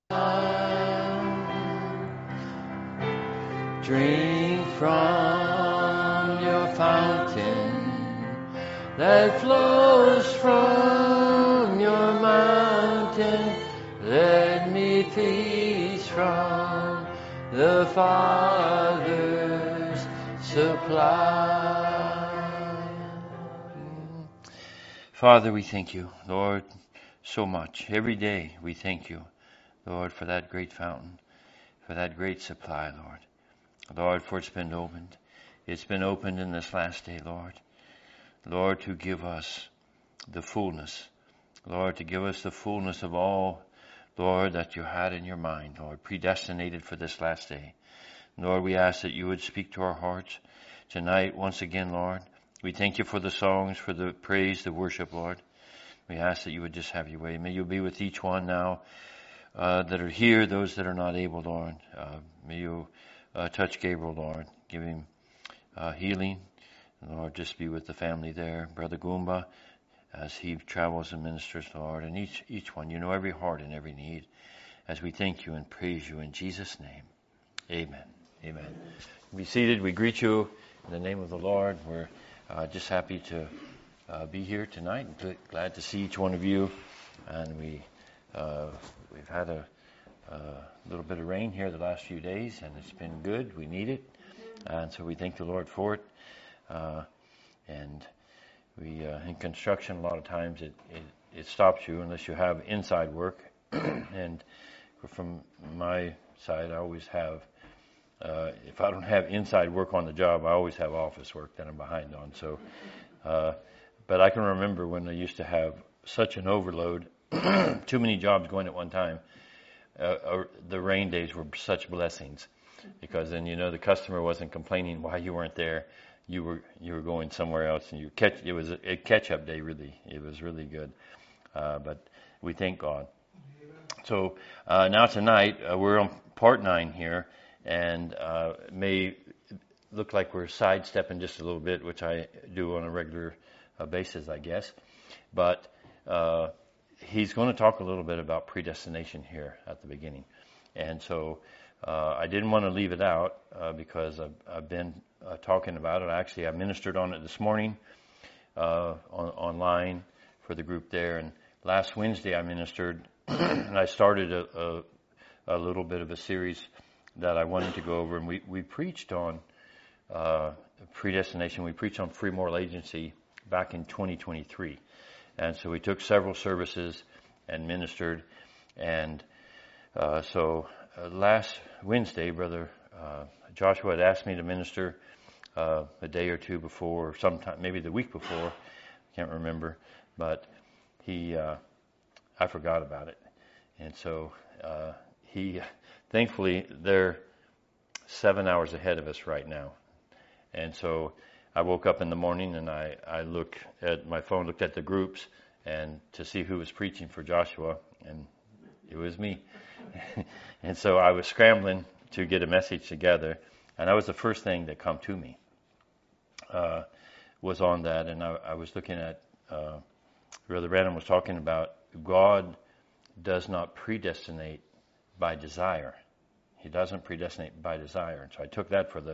Drink from your fountain that flows from your mountain. Let me feast from the Father's supply. Father, we thank you, Lord, so much. Every day we thank you, Lord, for that great fountain, for that great supply, Lord. Lord, for it's been opened. It's been opened in this last day, Lord. Lord, to give us the fullness. Lord, to give us the fullness of all, Lord, that you had in your mind, Lord, predestinated for this last day. Lord, we ask that you would speak to our hearts tonight once again, Lord. We thank you for the songs, for the praise, the worship, Lord. We ask that you would just have your way. May you be with each one now that are here, those that are not able, Lord. May you touch Gabriel, Lord. Give him healing. Lord, just be with the family there. Brother Goomba, as he travels and ministers, Lord. And each one, you know every heart and every need. As we thank you and praise you in Jesus' name. Amen. Amen. Be seated. We greet you in the name of the Lord. We're just happy to be here tonight. And glad to see each one of you. And we've had a little bit of rain here the last few days, and it's been good. We need it, and so we thank the Lord for it. And we in construction, a lot of times it stops you unless you have inside work. And from my side, I always have. If I don't have inside work on the job, I always have office work that I'm behind on. So, but I can remember when I used to have such an overload, too many jobs going at one time. The rain days were such blessings, because then the customer wasn't complaining why you weren't there. You were going somewhere else, and it was a catch-up day. Really, it was really good. But we thank God. So now tonight we're on part 9 here, and may look like we're sidestepping just a little bit, which I do on a regular basis, I guess. But he's going to talk a little bit about predestination here at the beginning. And so I didn't want to leave it out because I've been talking about it. Actually, I ministered on it this morning online for the group there. And last Wednesday I ministered, and I started a little bit of a series that I wanted to go over. And we preached on predestination. We preached on free moral agency back in 2023. And so we took several services and ministered. And so last Wednesday, Brother Joshua had asked me to minister a day or two before, or sometime, maybe the week before. I can't remember. But I forgot about it. And so thankfully, they're 7 hours ahead of us right now. And so I woke up in the morning and I looked at my phone, looked at the groups, and to see who was preaching for Joshua, and it was me. And so I was scrambling to get a message together, and that was the first thing that come to me, was on that. And I was looking at, Brother Branham was talking about God does not predestinate by desire. He doesn't predestinate by desire. And so I took that for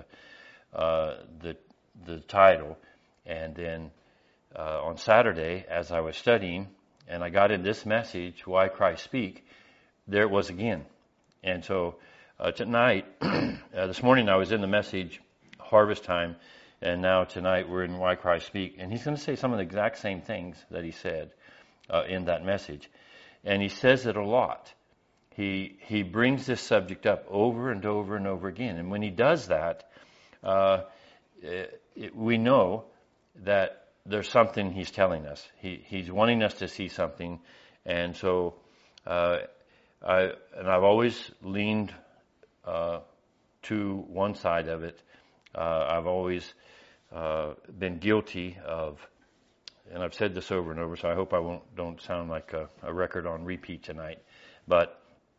the title. And then on Saturday, as I was studying, and I got in this message, Why Christ Speak, there it was again. And so tonight, this morning I was in the message, Harvest Time, and now tonight we're in Why Christ Speak. And he's going to say some of the exact same things that he said in that message. And he says it a lot. He brings this subject up over and over and over again. And when he does that, we know that there's something he's telling us. He's wanting us to see something. And so I've always leaned to one side of it. I've always been guilty of, and I've said this over and over, so I hope I don't sound like a record on repeat tonight. But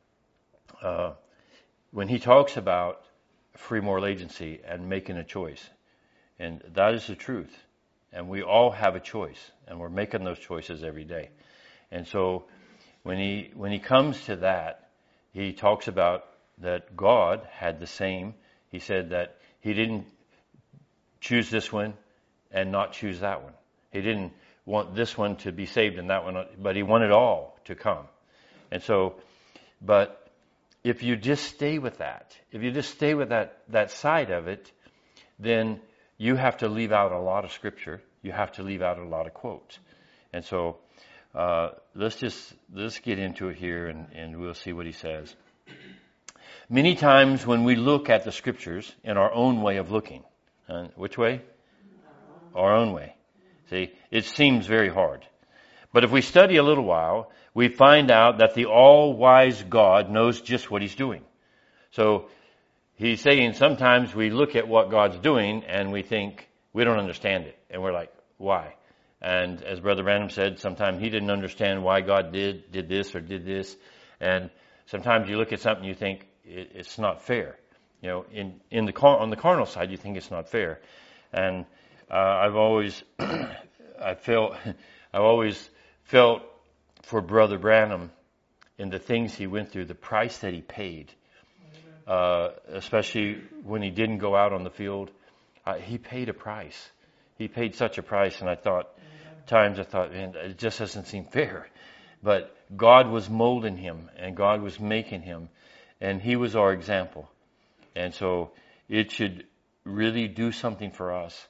when he talks about free moral agency and making a choice, and that is the truth, and we all have a choice, and we're making those choices every day. And so when he comes to that, he talks about that God had the same. He said that he didn't choose this one and not choose that one. He didn't want this one to be saved and that one, but he wanted all to come. And so, but if you just stay with that, if you just stay with that side of it, then you have to leave out a lot of scripture. You have to leave out a lot of quotes. And so, let's get into it here and we'll see what he says. Many times when we look at the scriptures in our own way of looking, which way? Our own way. See, it seems very hard. But if we study a little while, we find out that the all-wise God knows just what he's doing. So he's saying sometimes we look at what God's doing and we think we don't understand it. And we're like, why? And as Brother Branham said, sometimes he didn't understand why God did this or did this. And sometimes you look at something and you think it's not fair. You know, on the carnal side, you think it's not fair. And I've always felt for Brother Branham in the things he went through, the price that he paid, especially when he didn't go out on the field. He paid a price. He paid such a price, and I thought, man, it just doesn't seem fair. But God was molding him, and God was making him, and he was our example. And so it should really do something for us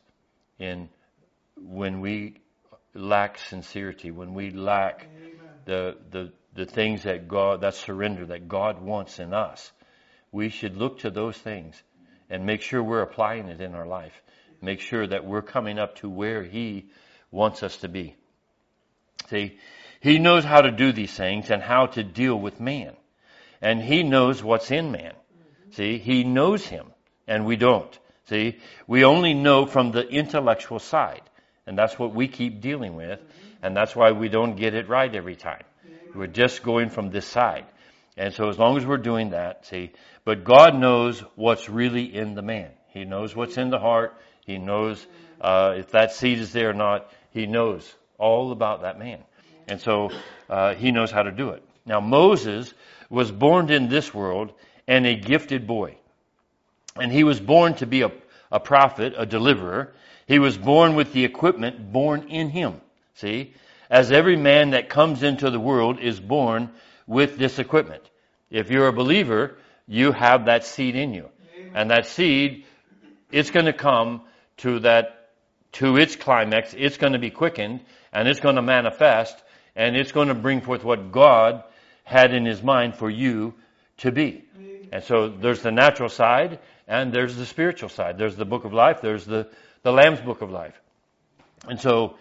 when we lack sincerity, when we lack the things that surrender that God wants in us. We should look to those things and make sure we're applying it in our life. Make sure that we're coming up to where he wants us to be. See, he knows how to do these things and how to deal with man. And he knows what's in man. See, he knows him and we don't. See, we only know from the intellectual side. And that's what we keep dealing with. And that's why we don't get it right every time. We're just going from this side. And so as long as we're doing that, see, but God knows what's really in the man. He knows what's in the heart. He knows if that seed is there or not. He knows all about that man. And so he knows how to do it. Now Moses was born in this world and a gifted boy. And he was born to be a prophet, a deliverer. He was born with the equipment born in him. See? As every man that comes into the world is born with this equipment. If you're a believer, you have that seed in you. Amen. And that seed, it's going to come to its climax. It's going to be quickened and it's going to manifest and it's going to bring forth what God had in his mind for you to be. Amen. And so there's the natural side and there's the spiritual side. There's the book of life. There's the Lamb's book of life. And so,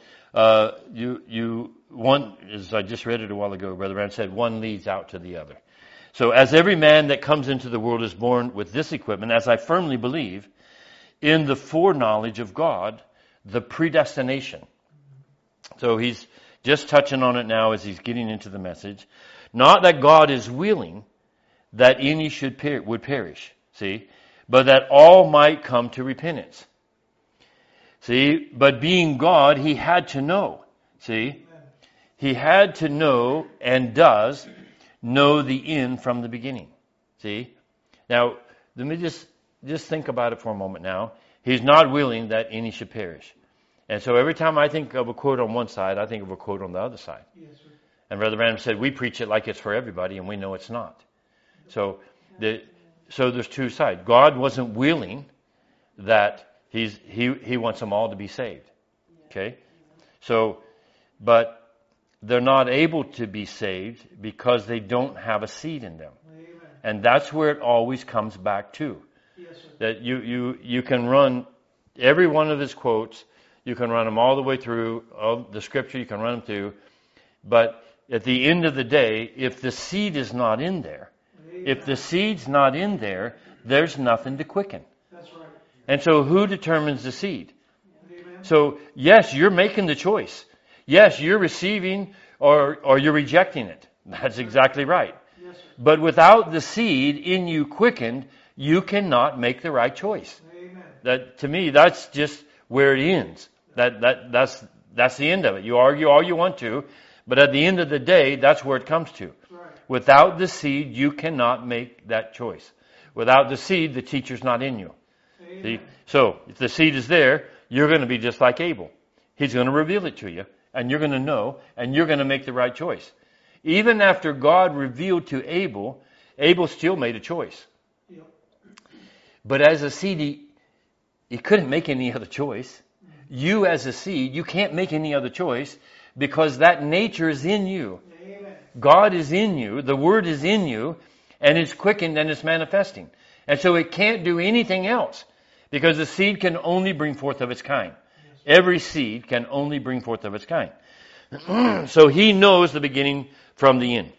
one, as I just read it a while ago, Brother Branham said, one leads out to the other. So as every man that comes into the world is born with this equipment, as I firmly believe, in the foreknowledge of God, the predestination. So he's just touching on it now as he's getting into the message. Not that God is willing that any would perish, see, but that all might come to repentance. See, but being God, he had to know. See, he had to know and does know the end from the beginning. See, now let me just think about it for a moment now. He's not willing that any should perish. And so every time I think of a quote on one side, I think of a quote on the other side. Yes, sir. And Brother Branham said, we preach it like it's for everybody, and we know it's not. So there's two sides. God wasn't willing that He wants them all to be saved. Okay? So, but they're not able to be saved because they don't have a seed in them. Amen. And that's where it always comes back to. Yes, sir. That you can run every one of his quotes, you can run them all the way through, all the scripture you can run them through, but at the end of the day, if the seed is not in there, Amen. If the seed's not in there, there's nothing to quicken. That's right. And so who determines the seed? Amen. So yes, you're making the choice. Yes, you're receiving or you're rejecting it. That's exactly right. Yes, but without the seed in you quickened, you cannot make the right choice. Amen. That, to me, that's just where it ends. That's the end of it. You argue all you want to, but at the end of the day, that's where it comes to. Right. Without the seed, you cannot make that choice. Without the seed, the teacher's not in you. See? So, if the seed is there, you're going to be just like Abel. He's going to reveal it to you, and you're going to know, and you're going to make the right choice. Even after God revealed to Abel, Abel still made a choice. Yep. But as a seed, he couldn't make any other choice. You as a seed, you can't make any other choice because that nature is in you. Amen. God is in you, the Word is in you, and it's quickened and it's manifesting. And so it can't do anything else because the seed can only bring forth of its kind. Every seed can only bring forth of its kind. So he knows the beginning from the end.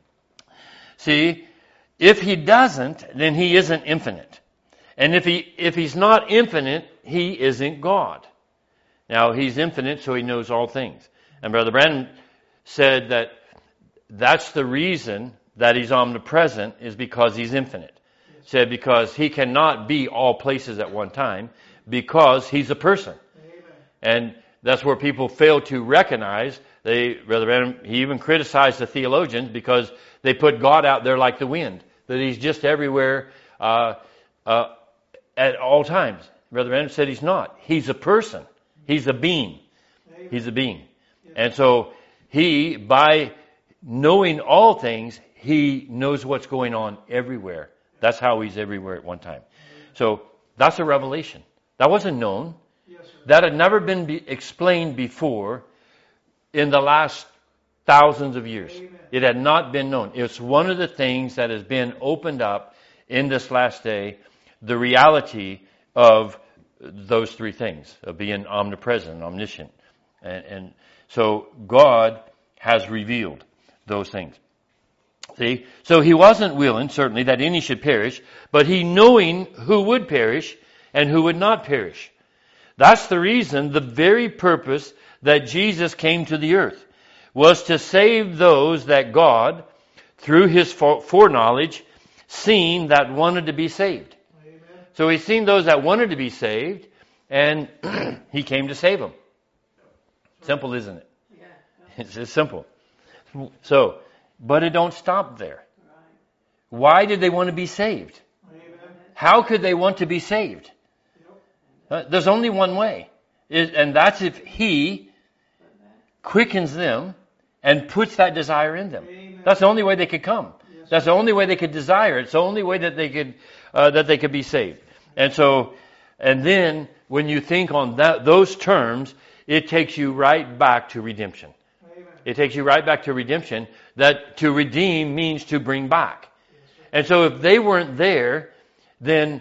See, if he doesn't, then he isn't infinite. And if he's not infinite, he isn't God. Now, he's infinite, so he knows all things. And Brother Branham said that that's the reason that he's omnipresent is because he's infinite. Said because he cannot be all places at one time because he's a person. Amen. And that's where people fail to recognize. Brother Branham, he even criticized the theologians because they put God out there like the wind, that he's just everywhere at all times. Brother Branham said he's not. He's a person. He's a being. Amen. He's a being. And so he, by knowing all things, he knows what's going on everywhere. That's how he's everywhere at one time. So that's a revelation. That wasn't known. Yes, sir. That had never been explained before in the last thousands of years. Amen. It had not been known. It's one of the things that has been opened up in this last day, the reality of those three things, of being omnipresent, omniscient. And so God has revealed those things. See? So he wasn't willing, certainly, that any should perish, but he knowing who would perish and who would not perish. That's the reason, the very purpose that Jesus came to the earth was to save those that God, through his foreknowledge, seen that wanted to be saved. Amen. So he's seen those that wanted to be saved, and he came to save them. Simple, isn't it? Yeah. It's just simple. So, but it don't stop there. Right. Why did they want to be saved? Amen. How could they want to be saved? There's only one way. And that's if he quickens them and puts that desire in them. Amen. That's the only way they could come. Yes, That's the only way they could desire. It's the only way that they could be saved. And so, and then when you think on those terms, it takes you right back to redemption. Amen. It takes you right back to redemption. That to redeem means to bring back. And so if they weren't there, then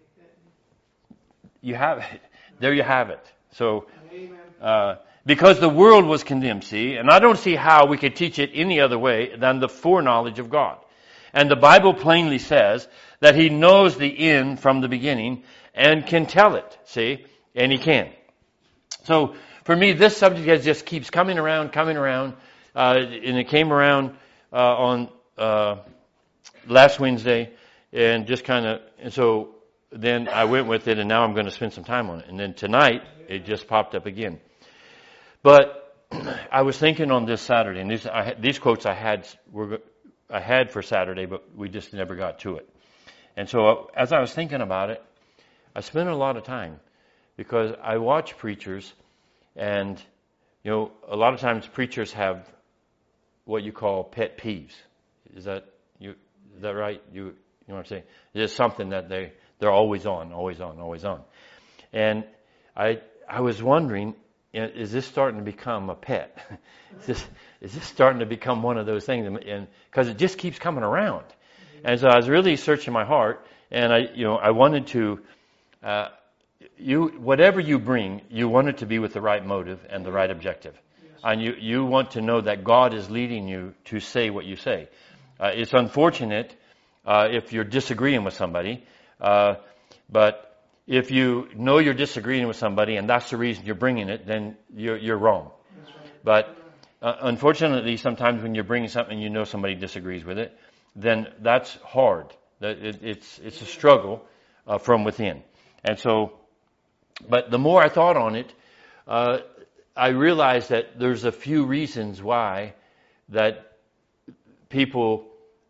you have it. There you have it. So, Amen. because the world was condemned, see, and I don't see how we could teach it any other way than the foreknowledge of God. And the Bible plainly says that he knows the end from the beginning and can tell it, see, and he can. So, for me, this subject just keeps coming around, and it came around on last Wednesday, and just kind of, and so then I went with it, and now I'm going to spend some time on it. And then tonight, it just popped up again. But I was thinking on this Saturday, and these quotes I had for Saturday, but we just never got to it. And so as I was thinking about it, I spent a lot of time because I watch preachers, and you know, a lot of times preachers have what you call pet peeves. Is that right? You know what I'm saying? It's something that they're always on. And I was wondering, is this starting to become a pet? Is this starting to become one of those things? And because it just keeps coming around. And so I was really searching my heart, and I wanted to, whatever you bring, you want it to be with the right motive and the right objective. And you want to know that God is leading you to say what you say. It's unfortunate if you're disagreeing with somebody, but if you know you're disagreeing with somebody and that's the reason you're bringing it, then you're wrong. But unfortunately, sometimes when you're bringing something, you know somebody disagrees with it, then that's hard. It's a struggle from within. And so, but the more I thought on it, I realized that there's a few reasons why that people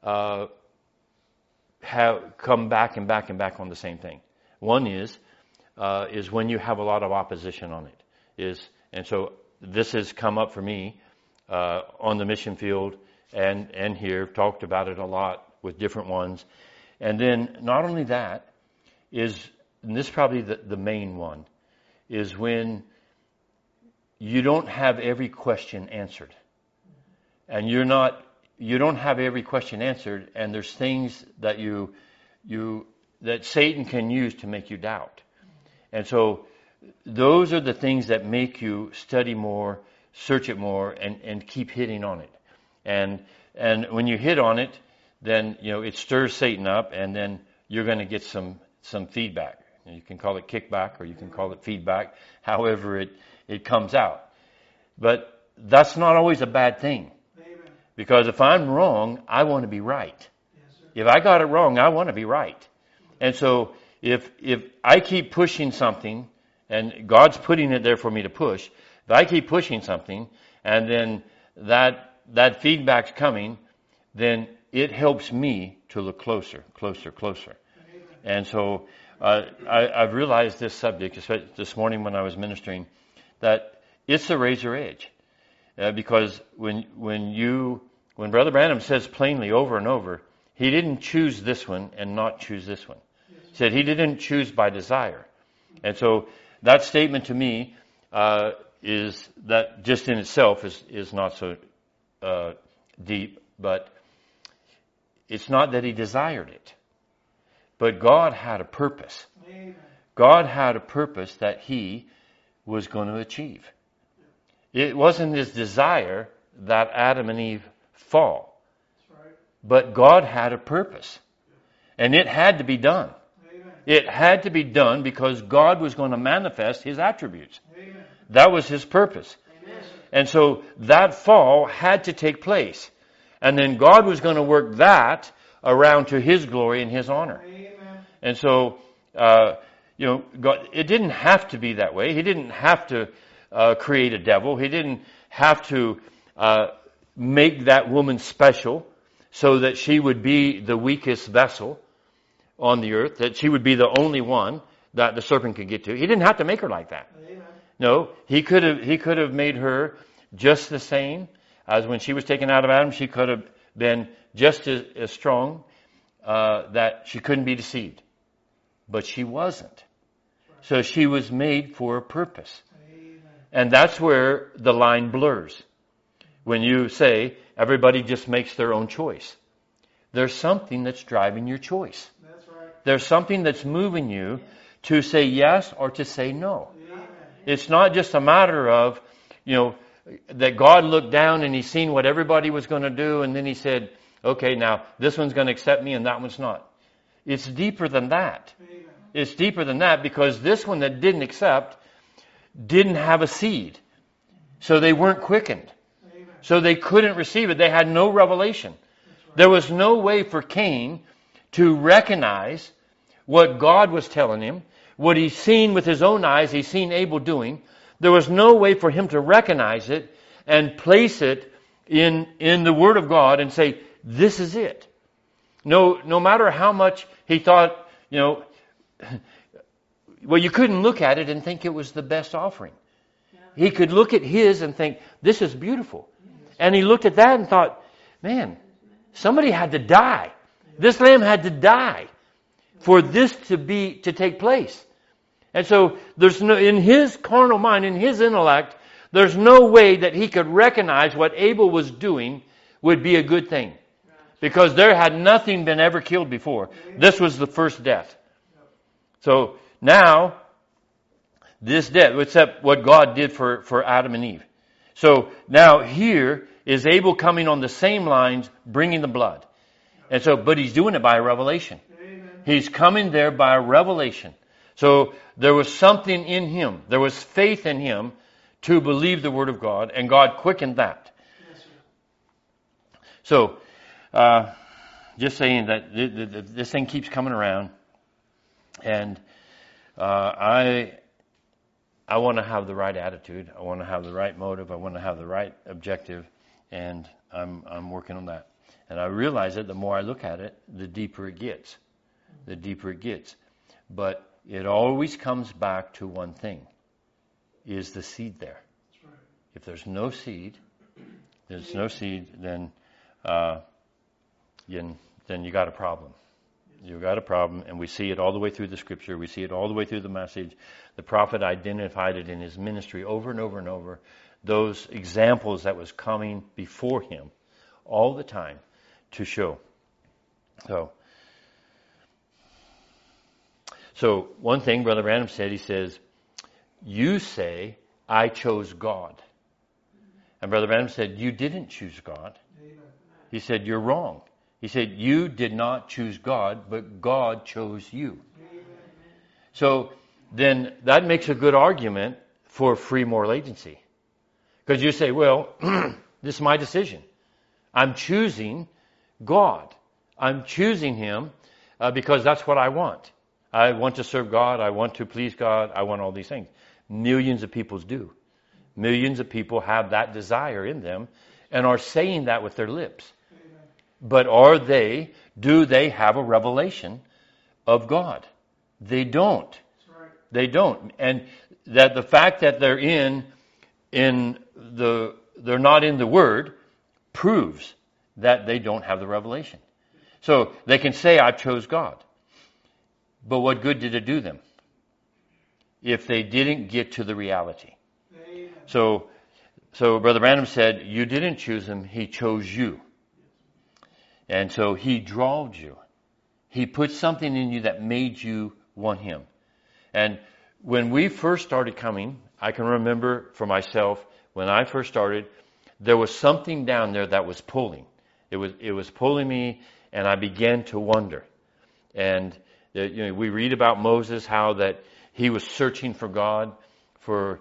have come back and back and back on the same thing. One is when you have a lot of opposition on it. And so this has come up for me on the mission field and here. Talked about it a lot with different ones. And then not only that and this is probably the main one, is when you don't have every question answered. And you don't have every question answered, and there's things that that Satan can use to make you doubt. And so those are the things that make you study more, search it more, and keep hitting on it. And when you hit on it, then it stirs Satan up, and then you're going to get some feedback. You can call it kickback, or you can call it feedback, however it comes out. But that's not always a bad thing. Amen. Because if I'm wrong, I want to be right. Yes, sir. If I got it wrong, I want to be right. And so if I keep pushing something, and God's putting it there for me to push, if I keep pushing something, and then that feedback's coming, then it helps me to look closer. Amen. And so I've realized this subject, especially this morning when I was ministering, that it's a razor edge. Because when Brother Branham says plainly over and over, he didn't choose this one and not choose this one. He said he didn't choose by desire. And so that statement to me is that just in itself is not so deep, but it's not that he desired it. But God had a purpose. Amen. God had a purpose that he was going to achieve. It wasn't his desire that Adam and Eve fall. That's right. But God had a purpose. And it had to be done. Amen. It had to be done because God was going to manifest his attributes. Amen. That was his purpose. Amen. And so that fall had to take place. And then God was going to work that around to his glory and his honor. Amen. And so, God, it didn't have to be that way. He didn't have to create a devil. He didn't have to make that woman special so that she would be the weakest vessel on the earth, that she would be the only one that the serpent could get to. He didn't have to make her like that. Amen. No, he could have made her just the same as when she was taken out of Adam. She could have been just as strong, that she couldn't be deceived. But she wasn't. So she was made for a purpose. Amen. And that's where the line blurs. When you say everybody just makes their own choice. There's something that's driving your choice. That's right. There's something that's moving you to say yes or to say no. Amen. It's not just a matter of, that God looked down and he seen what everybody was going to do, and then he said, okay, now this one's going to accept me and that one's not. It's deeper than that. Amen. It's deeper than that, because this one that didn't accept didn't have a seed. So they weren't quickened. Amen. So they couldn't receive it. They had no revelation. Right. There was no way for Cain to recognize what God was telling him, what he's seen with his own eyes, he's seen Abel doing. There was no way for him to recognize it and place it in the Word of God and say, this is it. No matter how much he thought, well, you couldn't look at it and think it was the best offering. Yeah. He could look at his and think, this is beautiful. And he looked at that and thought, man, somebody had to die. This lamb had to die for this to take place. And so there's no, in his carnal mind, in his intellect, there's no way that he could recognize what Abel was doing would be a good thing. Because there had nothing been ever killed before. This was the first death. So now, this death, except what God did for Adam and Eve. So now here is Abel coming on the same lines, bringing the blood. And so, but he's doing it by a revelation. Amen. He's coming there by a revelation. So there was something in him. There was faith in him to believe the Word of God, and God quickened that. Yes, so, just saying that this thing keeps coming around, and I want to have the right attitude. I want to have the right motive. I want to have the right objective, and I'm working on that. And I realize it, the more I look at it, the deeper it gets. The deeper it gets. But it always comes back to one thing. Is the seed there? That's right. If there's no seed, then you got a problem. You got a problem, and we see it all the way through the Scripture. We see it all the way through the message. The prophet identified it in his ministry over and over and over. Those examples that was coming before him all the time to show. So one thing Brother Branham said, he says, you say, I chose God. And Brother Branham said, you didn't choose God. He said, you're wrong. He said, you did not choose God, but God chose you. So then that makes a good argument for free moral agency. Because you say, well, this is my decision. I'm choosing God. I'm choosing Him because that's what I want. I want to serve God. I want to please God. I want all these things. Millions of people do. Millions of people have that desire in them and are saying that with their lips. But do they have a revelation of God? They don't. They don't. And that the fact that they're they're not in the Word proves that they don't have the revelation. So they can say, I chose God. But what good did it do them if they didn't get to the reality? So Brother Branham said, you didn't choose Him, He chose you. And so He drawed you. He put something in you that made you want Him. And when we first started coming, I can remember for myself, when I first started, there was something down there that was pulling. It was pulling me, and I began to wonder. And we read about Moses, how that he was searching for God for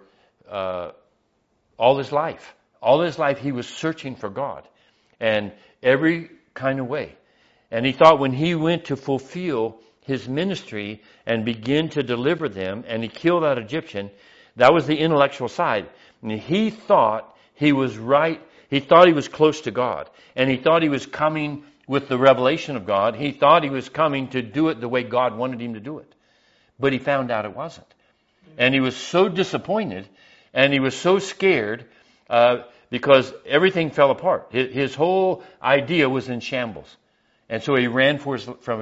all his life. All his life he was searching for God. And every kind of way. And he thought when he went to fulfill his ministry and begin to deliver them, and he killed that Egyptian, that was the intellectual side. And he thought he was right. He thought he was close to God. And he thought he was coming with the revelation of God. He thought he was coming to do it the way God wanted him to do it. But he found out it wasn't. And he was so disappointed, and he was so scared, because everything fell apart. His whole idea was in shambles. And so he ran for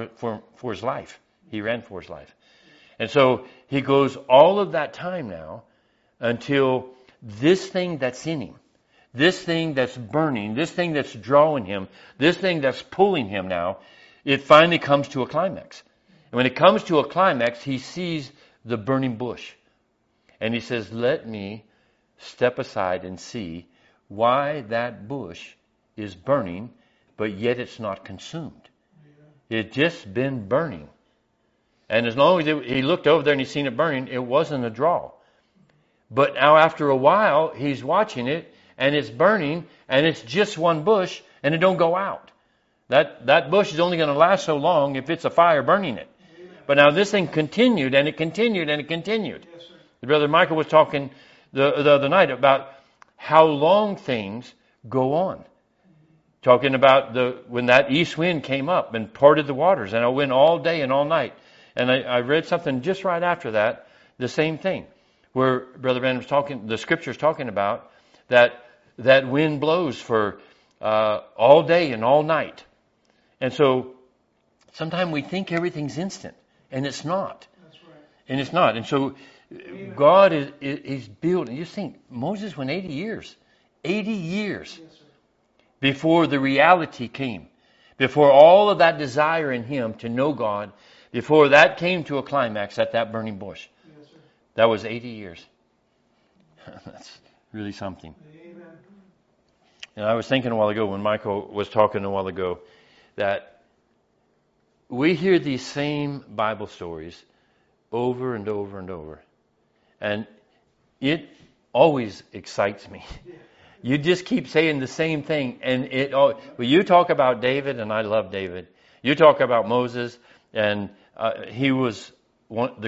his life. He ran for his life. And so he goes all of that time now until this thing that's in him, this thing that's burning, this thing that's drawing him, this thing that's pulling him now, it finally comes to a climax. And when it comes to a climax, he sees the burning bush. And he says, let me step aside and see why that bush is burning, but yet it's not consumed. It's just been burning. And as long as he looked over there and he seen it burning, it wasn't a draw. But now after a while, he's watching it, and it's burning, and it's just one bush, and it don't go out. That bush is only going to last so long if it's a fire burning it. But now this thing continued, and it continued, and it continued. Yes, Brother Michael was talking the other night about how long things go on. Talking about when that east wind came up and parted the waters, and it went all day and all night. And I read something just right after that, the same thing, where Brother Branham was talking, the Scripture's talking about that wind blows for all day and all night. And so sometimes we think everything's instant, and it's not. That's right. And it's not. And so God is building. You think Moses went 80 years. 80 years before the reality came. Before all of that desire in him to know God, before that came to a climax at that burning bush. Yes, sir. That was 80 years. That's really something. Amen. And I was thinking a while ago, when Michael was talking a while ago, that we hear these same Bible stories over and over and over. And it always excites me. You just keep saying the same thing. And you talk about David, and I love David. You talk about Moses, and he was one of the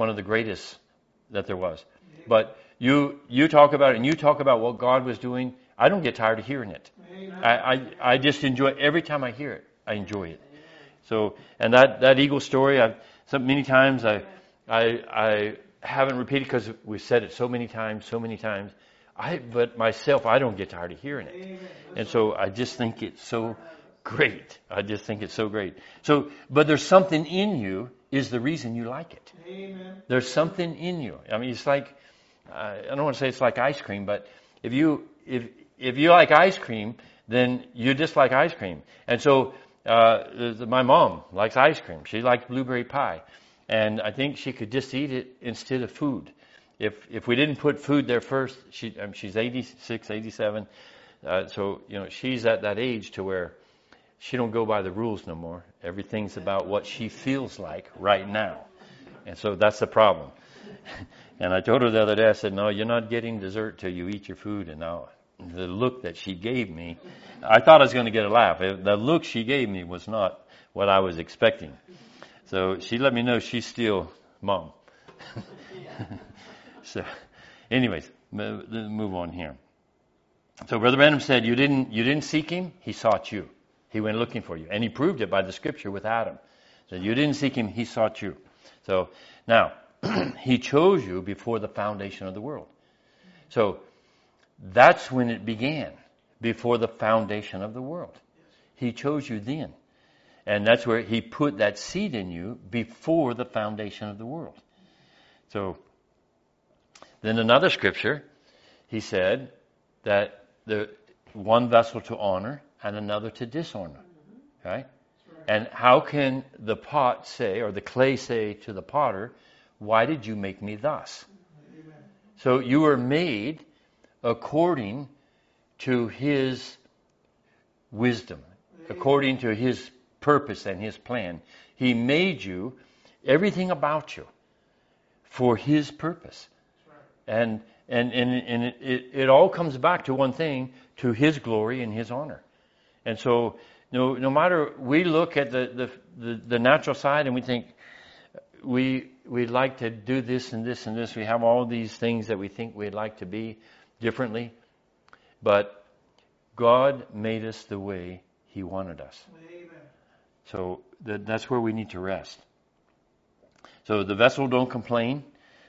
greatest that there was. But you talk about it, and you talk about what God was doing. I don't get tired of hearing it. I just enjoy it. Every time I hear it, I enjoy it. So, and that eagle story, many times I haven't repeated because we've said it so many times. But myself, I don't get tired of hearing it. And so I just think it's so great. So, but there's something in you is the reason you like it. Amen. There's something in you. I mean, it's like, I don't want to say it's like ice cream, but if you like ice cream, then you dislike ice cream. And so, my mom likes ice cream. She likes blueberry pie. And I think she could just eat it instead of food. If we didn't put food there first, she's 86, 87. So, she's at that age to where she don't go by the rules no more. Everything's about what she feels like right now. And so that's the problem. And I told her the other day, I said, no, you're not getting dessert till you eat your food. And now the look that she gave me, I thought I was going to get a laugh. The look she gave me was not what I was expecting. So she let me know she's still mom. So anyways, move on here. So Brother Branham said, you didn't seek him, he sought you. He went looking for you. And he proved it by the scripture with Adam. So you didn't seek him, he sought you. So now, he chose you before the foundation of the world. So that's when it began, before the foundation of the world. He chose you then. And that's where he put that seed in you before the foundation of the world. So then another scripture, he said that the one vessel to honor and another to dishonor. Right? And how can the pot say, or the clay say to the potter, why did you make me thus? Amen. So you were made according to his wisdom, according to his purpose and his plan. He made you, everything about you, for his purpose. And it all comes back to one thing, to his glory and his honor. And so no matter, we look at the natural side and we think, we'd like to do this and this and this. We have all these things that we think we'd like to be differently. But God made us the way he wanted us. Amen. So that's where we need to rest. So the vessel don't complain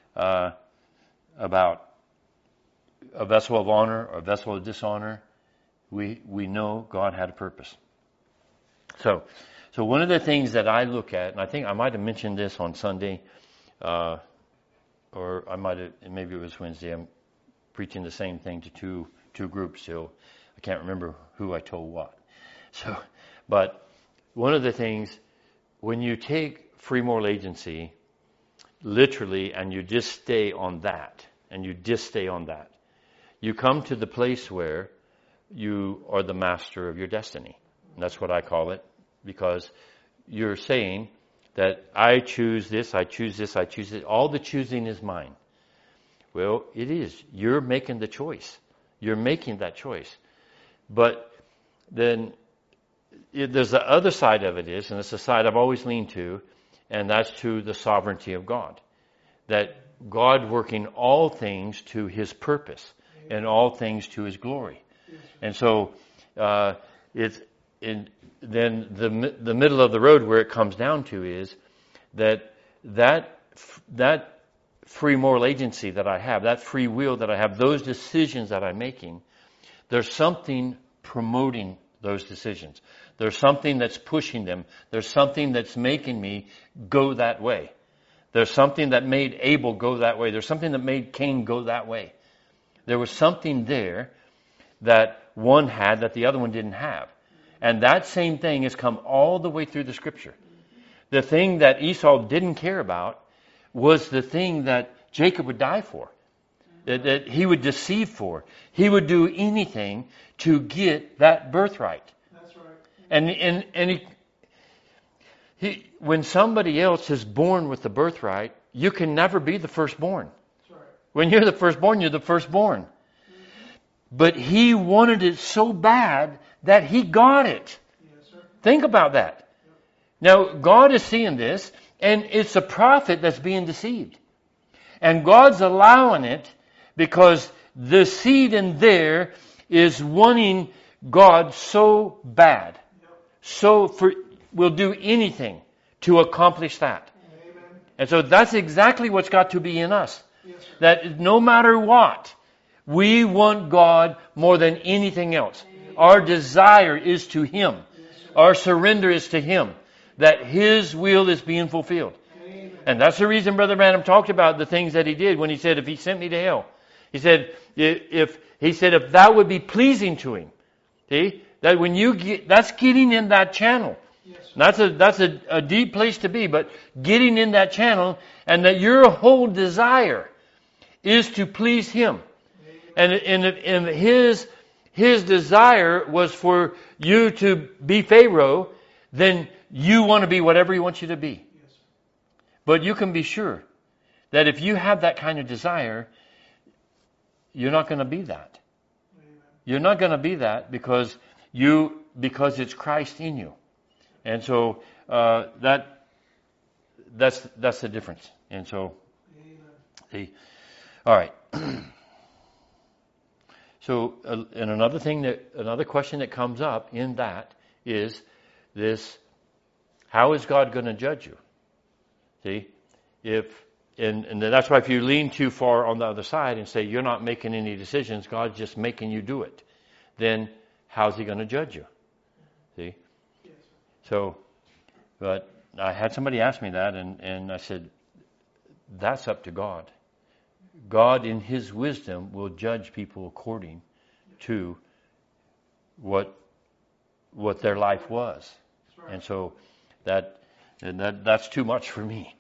about a vessel of honor or a vessel of dishonor. We know God had a purpose. So one of the things that I look at, and I think I might have mentioned this on Sunday, or I might have, maybe it was Wednesday. I'm preaching the same thing to two groups, so I can't remember who I told what. So, but one of the things, when you take free moral agency literally, and you just stay on that, you come to the place where you are the master of your destiny. And that's what I call it, because you're saying that I choose this, I choose this, I choose it. All the choosing is mine. Well, it is. You're making the choice. You're making that choice. But then there's the other side of it is, and it's the side I've always leaned to, and that's to the sovereignty of God. That God working all things to his purpose and all things to his glory. And so it's then the middle of the road where it comes down to is that free moral agency that I have, that free will that I have, those decisions that I'm making, there's something promoting those decisions. There's something that's pushing them. There's something that's making me go that way. There's something that made Abel go that way. There's something that made Cain go that way. There was something there that one had that the other one didn't have. And that same thing has come all the way through the scripture. The thing that Esau didn't care about was the thing that Jacob would die for, that he would deceive for. He would do anything to get that birthright. That's right. And he when somebody else is born with the birthright, you can never be the firstborn. That's right. When you're the firstborn, you're the firstborn. But he wanted it so bad that he got it. Yes, sir. Think about that. Now, God is seeing this, and it's a prophet that's being deceived. And God's allowing it because the seed in there, is wanting God so bad, will do anything to accomplish that. Amen. And so that's exactly what's got to be in us. Yes, sir. That no matter what, we want God more than anything else. Our desire is to Him. Our surrender is to Him. That His will is being fulfilled. Amen. And that's the reason Brother Branham talked about the things that he did when he said, if He sent me to hell. He said, if that would be pleasing to Him. See? That when you get, that's getting in that channel. Yes, sir. That's a deep place to be, but getting in that channel, and that your whole desire is to please Him. And His desire was for you to be Pharaoh, then you want to be whatever He wants you to be. Yes, sir. But you can be sure that if you have that kind of desire, you're not going to be that. Amen. You're not going to be that because it's Christ in you. And so that's the difference. And so, Amen. all right. So, and another question that comes up in that is this: how is God going to judge you? See, and that's why if you lean too far on the other side and say you're not making any decisions, God's just making you do it, then how's He going to judge you? See? Yes, sir. So, but I had somebody ask me that, and I said, that's up to God. God in His wisdom will judge people according to what their life was. That's right. And so that's too much for me.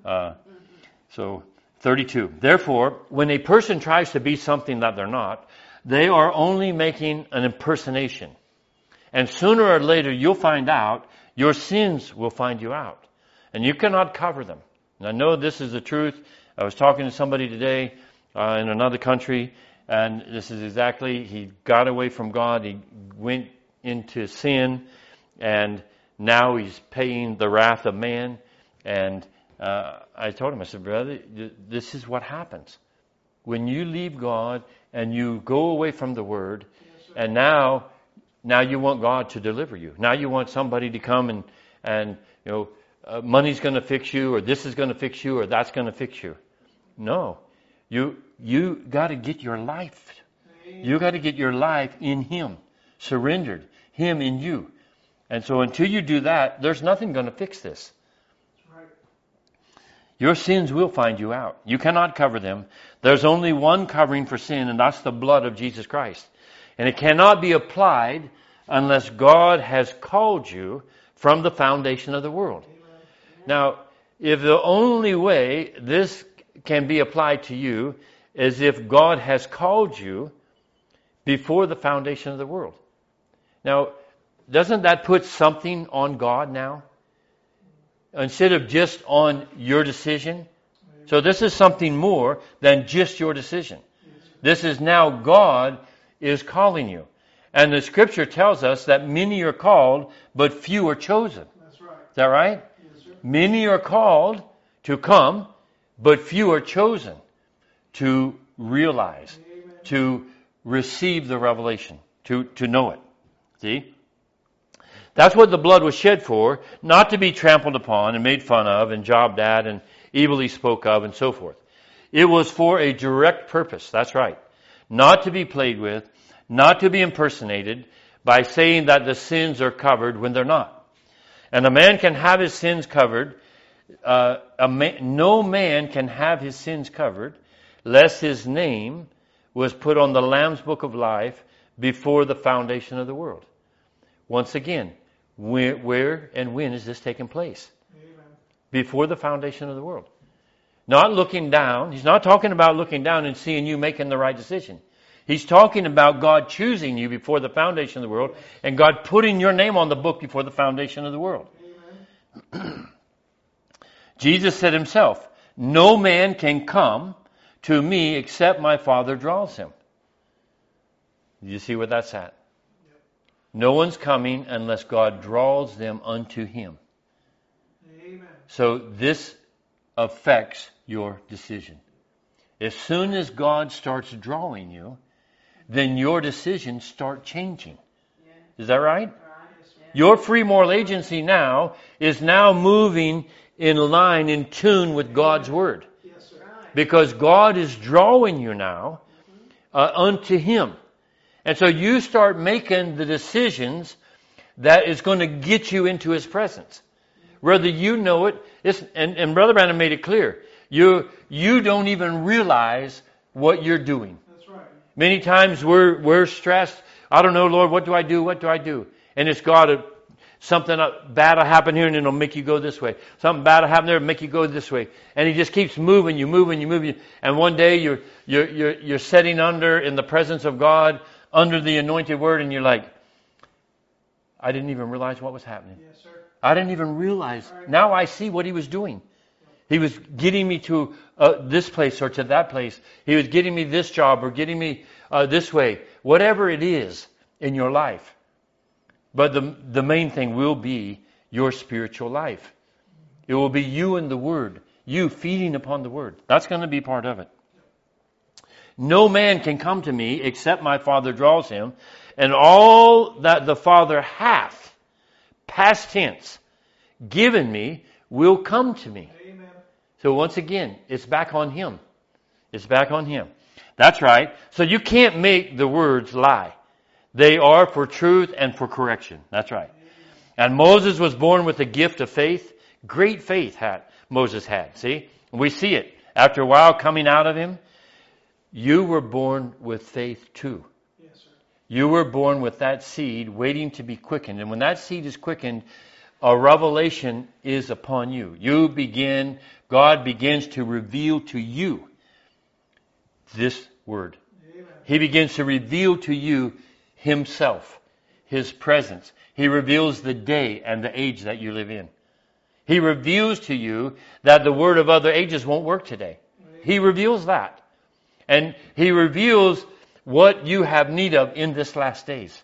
So 32. Therefore, when a person tries to be something that they're not, they are only making an impersonation. And sooner or later you'll find out, your sins will find you out. And you cannot cover them. And I know this is the truth. I was talking to somebody today in another country, and this is exactly, he got away from God, he went into sin, and now he's paying the wrath of man. And I told him, I said, brother, this is what happens. When you leave God and you go away from the Word, Yes, and now you want God to deliver you. Now you want somebody to come and money's going to fix you, or this is going to fix you, or that's going to fix you. No. You got to get your life. You got to get your life in Him, surrendered, Him in you. And so until you do that, there's nothing going to fix this. Right. Your sins will find you out. You cannot cover them. There's only one covering for sin, and that's the blood of Jesus Christ. And it cannot be applied unless God has called you from the foundation of the world. Amen. Now, if the only way this can be applied to you is if God has called you before the foundation of the world. Now, doesn't that put something on God now? Instead of just on your decision? So this is something more than just your decision. This is now God is calling you. And the Scripture tells us that many are called, but few are chosen. That's right. Is that right? Yes, sir. Many are called to come, but few are chosen to realize, Amen. to receive the revelation, to know it. See? That's what the blood was shed for, not to be trampled upon and made fun of and jobbed at and evilly spoke of and so forth. It was for a direct purpose, that's right. Not to be played with, not to be impersonated by saying that the sins are covered when they're not. And a man can have his sins covered. No man can have his sins covered lest his name was put on the Lamb's Book of Life before the foundation of the world. Once again, where and when is this taking place? Amen. Before the foundation of the world. Not looking down. He's not talking about looking down and seeing you making the right decision. He's talking about God choosing you before the foundation of the world and God putting your name on the book before the foundation of the world. Amen. Jesus said Himself, no man can come to me except my Father draws him. Do you see where that's at? Yep. No one's coming unless God draws them unto Him. Amen. So this affects your decision. As soon as God starts drawing you, then your decisions start changing. Is that right? Yes, sir. Your free moral agency now is now moving in line, in tune with God's Word. Yes, sir. Because God is drawing you now unto Him. And so you start making the decisions that is going to get you into His presence. Whether you know it, and Brother Branham made it clear, you don't even realize what you're doing. That's right. Many times we're stressed. I don't know, Lord, what do I do? What do I do? And it's God, something bad will happen here and it'll make you go this way. Something bad will happen there and make you go this way. And He just keeps moving you. And one day you're sitting in the presence of God, under the anointed Word, and you're like, I didn't even realize what was happening. Yes, sir. I didn't even realize. Now I see what He was doing. He was getting me to this place or to that place. He was getting me this job or getting me this way. Whatever it is in your life. But the main thing will be your spiritual life. It will be you and the Word. You feeding upon the Word. That's going to be part of it. No man can come to me except my Father draws him. And all that the Father hath, past tense, given me, will come to me. Amen. So once again, it's back on Him. It's back on Him. That's right. So you can't make the words lie. They are for truth and for correction. That's right. And Moses was born with the gift of faith. Great faith Moses had. See? We see it. After a while coming out of him, you were born with faith too. Yes, sir. You were born with that seed waiting to be quickened. And when that seed is quickened, a revelation is upon you. God begins to reveal to you this Word. Amen. He begins to reveal to you Himself, His presence. He reveals the day and the age that you live in. He reveals to you that the word of other ages won't work today. He reveals that. And He reveals what you have need of in this last days.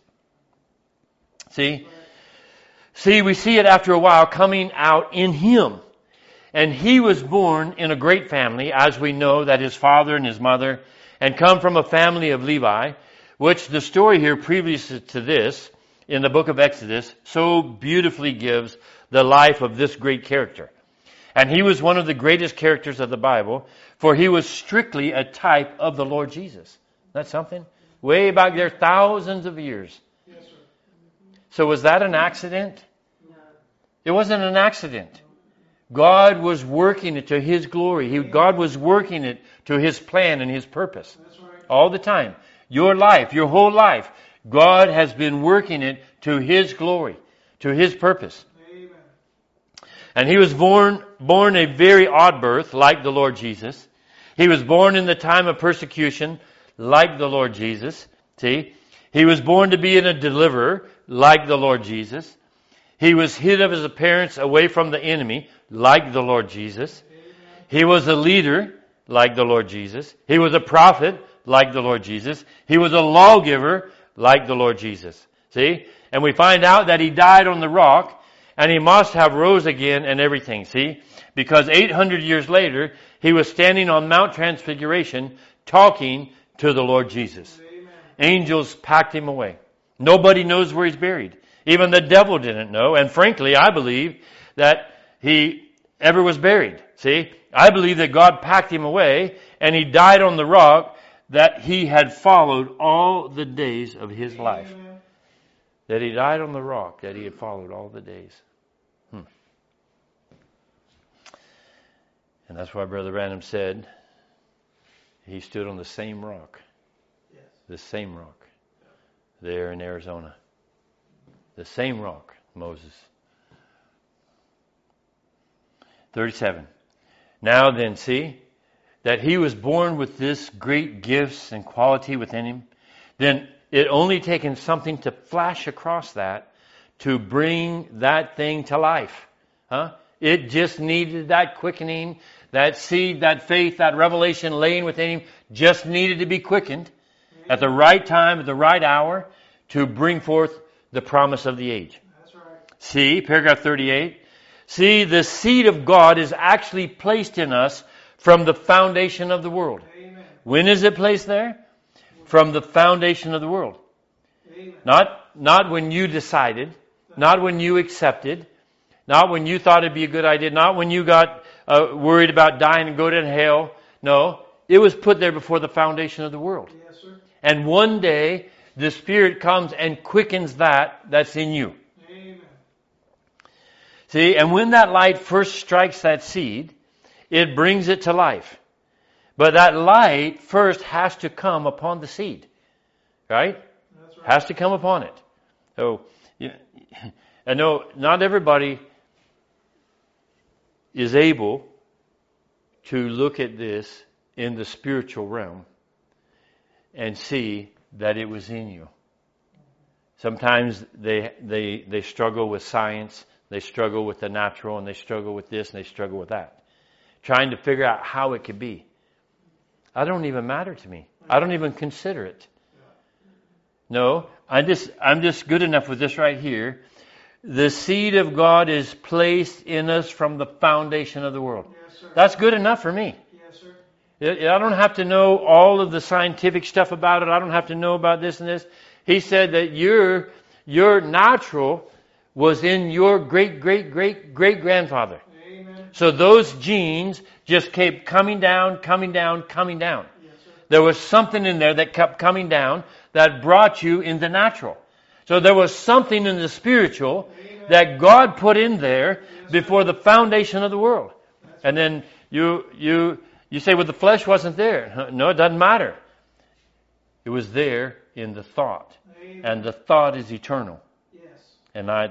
See, we see it after a while coming out in Him. And He was born in a great family, as we know that His father and His mother, and come from a family of Levi, which the story here previous to this, in the book of Exodus, so beautifully gives the life of this great character. And he was one of the greatest characters of the Bible, for he was strictly a type of the Lord Jesus. That's something? Way back there, thousands of years. Yes, sir. So was that an accident? No. It wasn't an accident. God was working it to His glory. God was working it to His plan and His purpose. That's right. All the time. Your life, your whole life, God has been working it to His glory, to His purpose. Amen. And He was born a very odd birth, like the Lord Jesus. He was born in the time of persecution, like the Lord Jesus. See? He was born to be a deliverer, like the Lord Jesus. He was hid of His appearance away from the enemy, like the Lord Jesus. He was a leader, like the Lord Jesus. He was a prophet, like the Lord Jesus. He was a lawgiver, like the Lord Jesus. See? And we find out that He died on the rock, and He must have rose again and everything. See? Because 800 years later, He was standing on Mount Transfiguration, talking to the Lord Jesus. Amen. Angels packed Him away. Nobody knows where He's buried. Even the devil didn't know. And frankly, I believe that He ever was buried. See? I believe that God packed Him away, and He died on the rock that He had followed all the days of His life. Amen. That He died on the rock that He had followed all the days. And that's why Brother Branham said he stood on the same rock. Yes. The same rock. There in Arizona. The same rock, Moses. 37. Now then, see, that he was born with this great gifts and quality within him, then it only taken something to flash across that to bring that thing to life. It just needed that quickening, that seed, that faith, that revelation laying within him just needed to be quickened at the right time, at the right hour to bring forth the promise of the age. That's right. See, paragraph 38. See, the seed of God is actually placed in us from the foundation of the world. Amen. When is it placed there? From the foundation of the world. Amen. Not when you decided, not when you accepted, not when you thought it'd be a good idea, not when you got worried about dying and go to hell. No, it was put there before the foundation of the world. Yes, sir. And one day, the Spirit comes and quickens that's in you. Amen. See, and when that light first strikes that seed, it brings it to life. But that light first has to come upon the seed. Right? That's right. Has to come upon it. So, I know not everybody is able to look at this in the spiritual realm and see that it was in you. Sometimes they struggle with science, they struggle with the natural, and they struggle with this and they struggle with that. Trying to figure out how it could be. That don't even matter to me. I don't even consider it. No, I'm just good enough with this right here. The seed of God is placed in us from the foundation of the world. Yes, sir. That's good enough for me. Yes, sir. I don't have to know all of the scientific stuff about it. I don't have to know about this and this. He said that your natural was in your great-great-great-great-grandfather. Amen. So those genes just kept coming down, coming down, coming down. Yes, sir. There was something in there that kept coming down that brought you in the natural. So there was something in the spiritual Amen. that God put in there Yes, before the foundation of the world. That's And then you say, well, the flesh wasn't there. No, it doesn't matter. It was there in the thought. Amen. And the thought is eternal. Yes. And I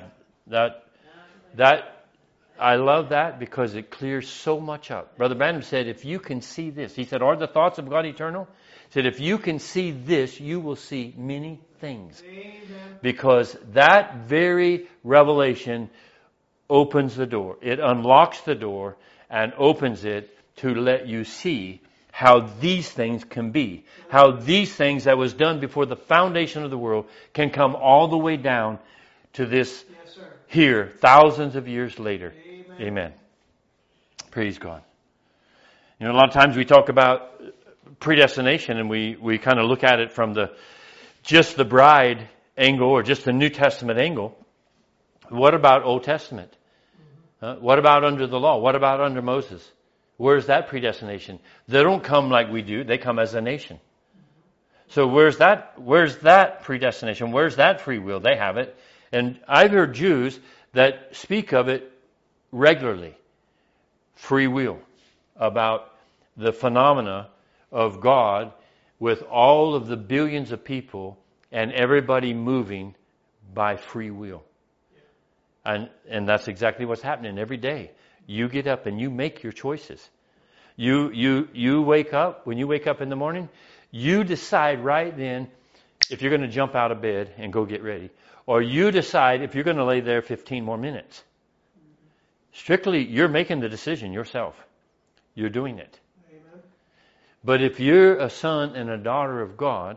love that because it clears so much up. Brother Branham said, if you can see this, he said, are the thoughts of God eternal? He said, if you can see this, you will see many things. Amen. Because that very revelation opens the door. It unlocks the door and opens it to let you see how these things can be. How these things that was done before the foundation of the world can come all the way down to this Yes, sir. here, thousands of years later. Amen. Amen. Praise God. You know, a lot of times we talk about predestination and we kind of look at it from just the bride angle or just the New Testament angle. What about Old Testament? What about under the law? What about under Moses? Where's that predestination? They don't come like we do. They come as a nation. So where's that predestination? Where's that free will? They have it. And I've heard Jews that speak of it regularly. Free will. About the phenomena of God with all of the billions of people and everybody moving by free will. And that's exactly what's happening every day. You get up and you make your choices. You wake up, when you wake up in the morning, you decide right then if you're going to jump out of bed and go get ready. Or you decide if you're going to lay there 15 more minutes. Strictly, you're making the decision yourself. You're doing it. Amen. But if you're a son and a daughter of God,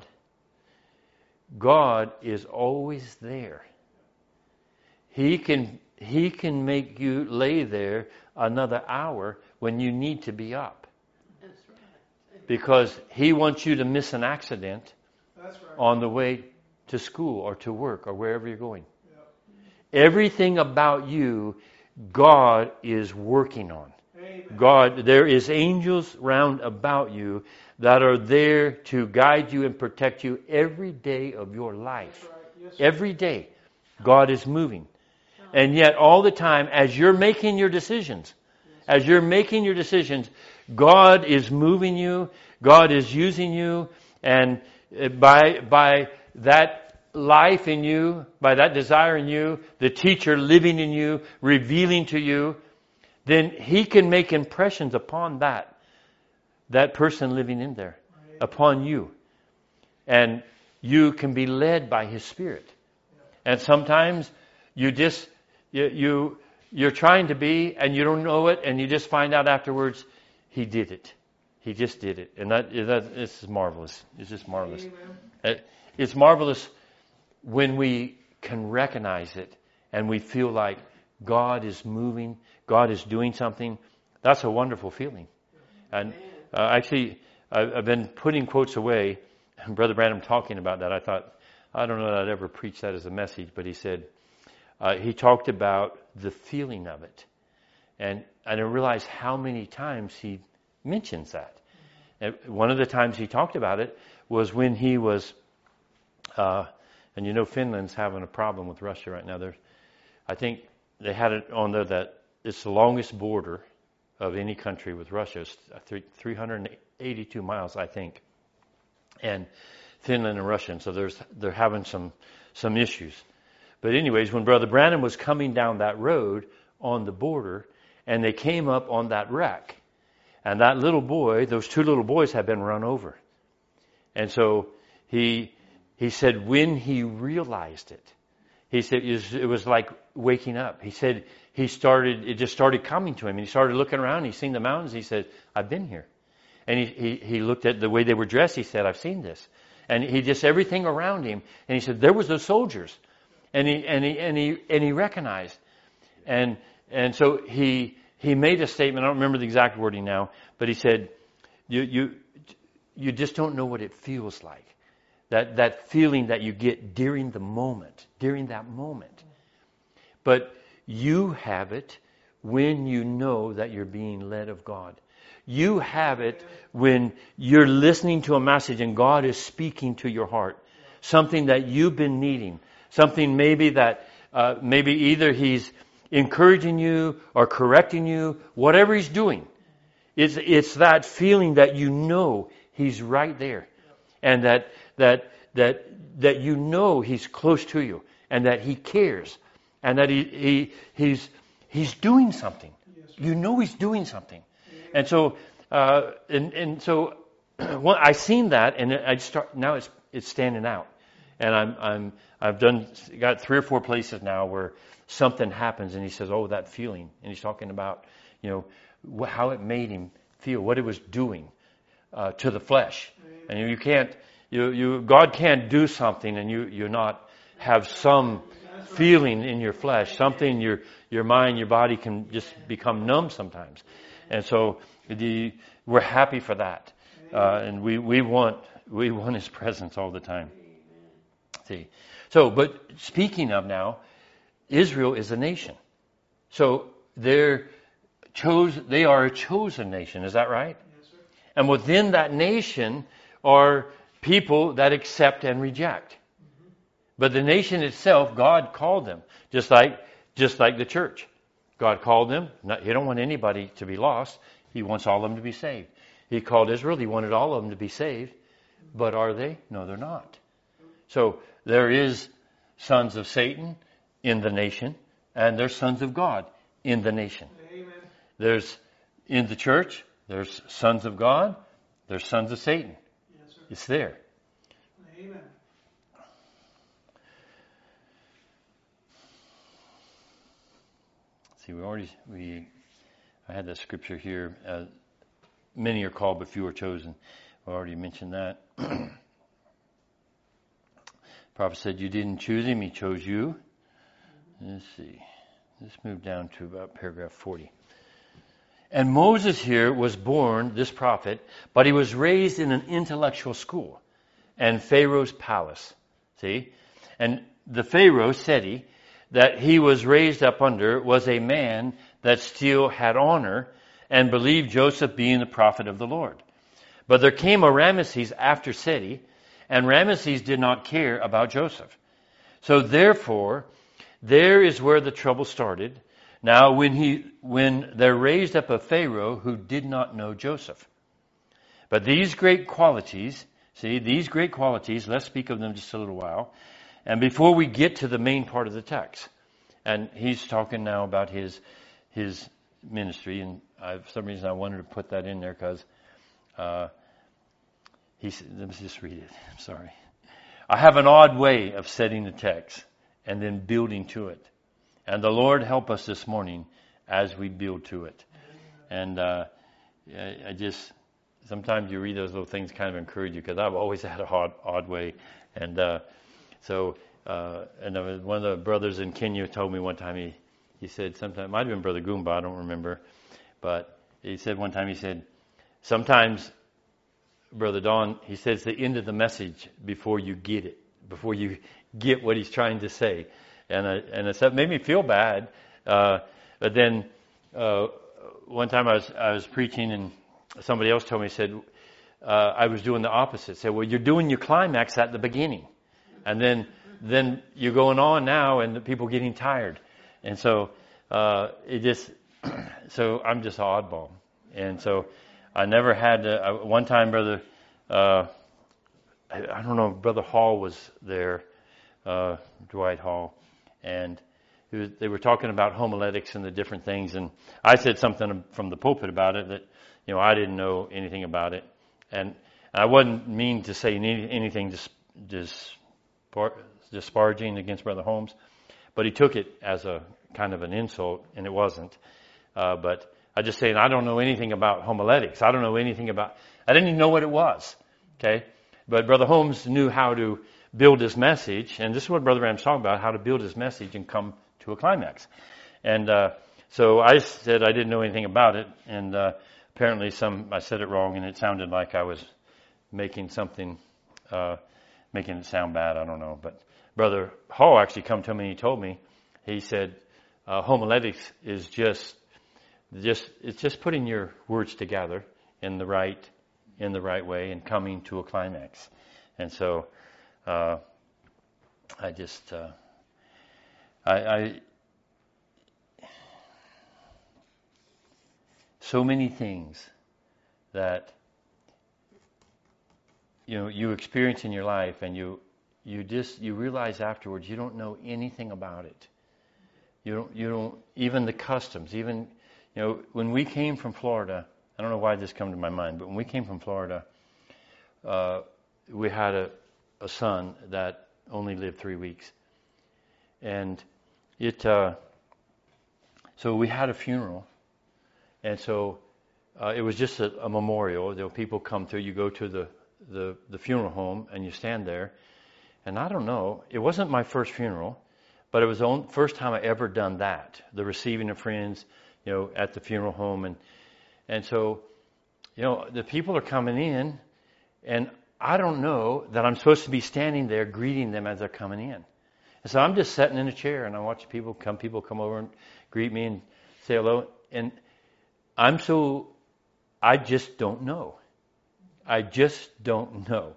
God is always there. He can make you lay there another hour when you need to be up. That's right. Because He wants you to miss an accident That's right. on the way to school or to work or wherever you're going. Yep. Everything about you, God is working on. Amen. There is angels round about you that are there to guide you and protect you every day of your life. That's right. Yes, sir. Every day, God is moving. And yet, all the time, as you're making your decisions, God is moving you, God is using you, and by that life in you, by that desire in you, the teacher living in you, revealing to you, then He can make impressions upon that person living in there, upon you. And you can be led by His Spirit. And sometimes you're trying to be and you don't know it, and you just find out afterwards He did it. He just did it. And that is marvelous. It's just marvelous. Amen. It's marvelous when we can recognize it and we feel like God is moving, God is doing something. That's a wonderful feeling. And actually, I've been putting quotes away Brother Branham talking about that, I thought, I don't know that I'd ever preach that as a message, but he said, he talked about the feeling of it. And I didn't realize how many times he mentions that. And one of the times he talked about it was when he was, and you know Finland's having a problem with Russia right now. I think they had it on there that it's the longest border of any country with Russia. It's 382 miles, I think. And Finland and Russia, and so they're having some issues. But anyways, when Brother Branham was coming down that road on the border, and they came up on that wreck, and that little boy, those two little boys had been run over. And so he said when he realized it, he said it was like waking up. He said it just started coming to him. And he started looking around, he seen the mountains, he said, I've been here. And he looked at the way they were dressed, he said, I've seen this. And he just everything around him, and he said, there was those soldiers. And he recognized. And so he made a statement, I don't remember the exact wording now, but he said, you just don't know what it feels like. That feeling that you get during that moment. But you have it when you know that you're being led of God. You have it when you're listening to a message and God is speaking to your heart. Something that you've been needing. Something maybe that, maybe either He's encouraging you or correcting you, whatever He's doing. It's that feeling that you know He's right there. And that you know He's close to you. And that He cares. And that He's doing something. You know He's doing something. And so, so I seen that, and now it's standing out, and I've got 3 or 4 places now where something happens, and he says, "Oh, that feeling," and he's talking about, how it made him feel, what it was doing to the flesh, and you can't, God can't do something, and you not have some feeling in your flesh, something your mind, your body can just become numb sometimes. And so we're happy for that, and we want His presence all the time. See, but speaking of now, Israel is a nation, so they are a chosen nation. Is that right? Yes, sir. And within that nation are people that accept and reject. Mm-hmm. But the nation itself, God called them, just like the church. God called them. He don't want anybody to be lost. He wants all of them to be saved. He called Israel. He wanted all of them to be saved. But are they? No, they're not. So there is sons of Satan in the nation, and there's sons of God in the nation. Amen. There's in the church, there's sons of God, there's sons of Satan. Yes, sir. It's there. Amen. See, I had that scripture here. Many are called, but few are chosen. I already mentioned that. The prophet said, "You didn't choose him; he chose you." Let's see. Let's move down to about paragraph 40. And Moses here was born, this prophet, but he was raised in an intellectual school and Pharaoh's palace. See, and the Pharaoh, Seti, that he was raised up under was a man that still had honor and believed Joseph being the prophet of the Lord. But there came a Ramesses after Seti, and Ramesses did not care about Joseph. So therefore, there is where the trouble started. Now when there raised up a Pharaoh who did not know Joseph. But these great qualities, let's speak of them just a little while. And before we get to the main part of the text, and he's talking now about his ministry, and for some reason I wanted to put that in there because he said, let me just read it. I'm sorry. I have an odd way of setting the text and then building to it. And the Lord help us this morning as we build to it. And I just, sometimes you read those little things kind of encourage you because I've always had an odd way. And and one of the brothers in Kenya told me one time, he said sometime, it might have been Brother Goomba, I don't remember, but he said one time, he said, sometimes Brother Don, he says the end of the message before you get it, before you get what he's trying to say. And it made me feel bad. But then one time I was preaching and somebody else told me, said, I was doing the opposite. Said, well, you're doing your climax at the beginning. And then you're going on now and the people getting tired. And so so I'm just an oddball. And so I never had one time, Brother, I don't know, Brother Hall was there, Dwight Hall, and they were talking about homiletics and the different things, and I said something from the pulpit about it that, I didn't know anything about it, and I wasn't mean to say anything disparaging against Brother Holmes, but he took it as a kind of an insult, and it wasn't. But I just saying I don't know anything about homiletics. I don't know anything about. I didn't even know what it was. Okay, but Brother Holmes knew how to build his message, and this is what Brother Ram's talking about: how to build his message and come to a climax. And so I said I didn't know anything about it, and apparently I said it wrong, and it sounded like I was making something, making it sound bad. I don't know, but Brother Hall actually come to me and he told me, he said, homiletics is just putting your words together in the right way and coming to a climax. And so so many things that you experience in your life, and you realize afterwards you don't know anything about it. You don't even the customs, even when we came from Florida, I don't know why this came to my mind, but when we came from Florida, we had a son that only lived 3 weeks, and so we had a funeral, and so it was just a memorial. People come through. You go to the funeral home and you stand there, and I don't know. It wasn't my first funeral, but it was the first time I ever done that. The receiving of friends, at the funeral home, and so, the people are coming in, and I don't know that I'm supposed to be standing there greeting them as they're coming in. And so I'm just sitting in a chair, and I watch people come over and greet me and say hello, and I just don't know. I just don't know.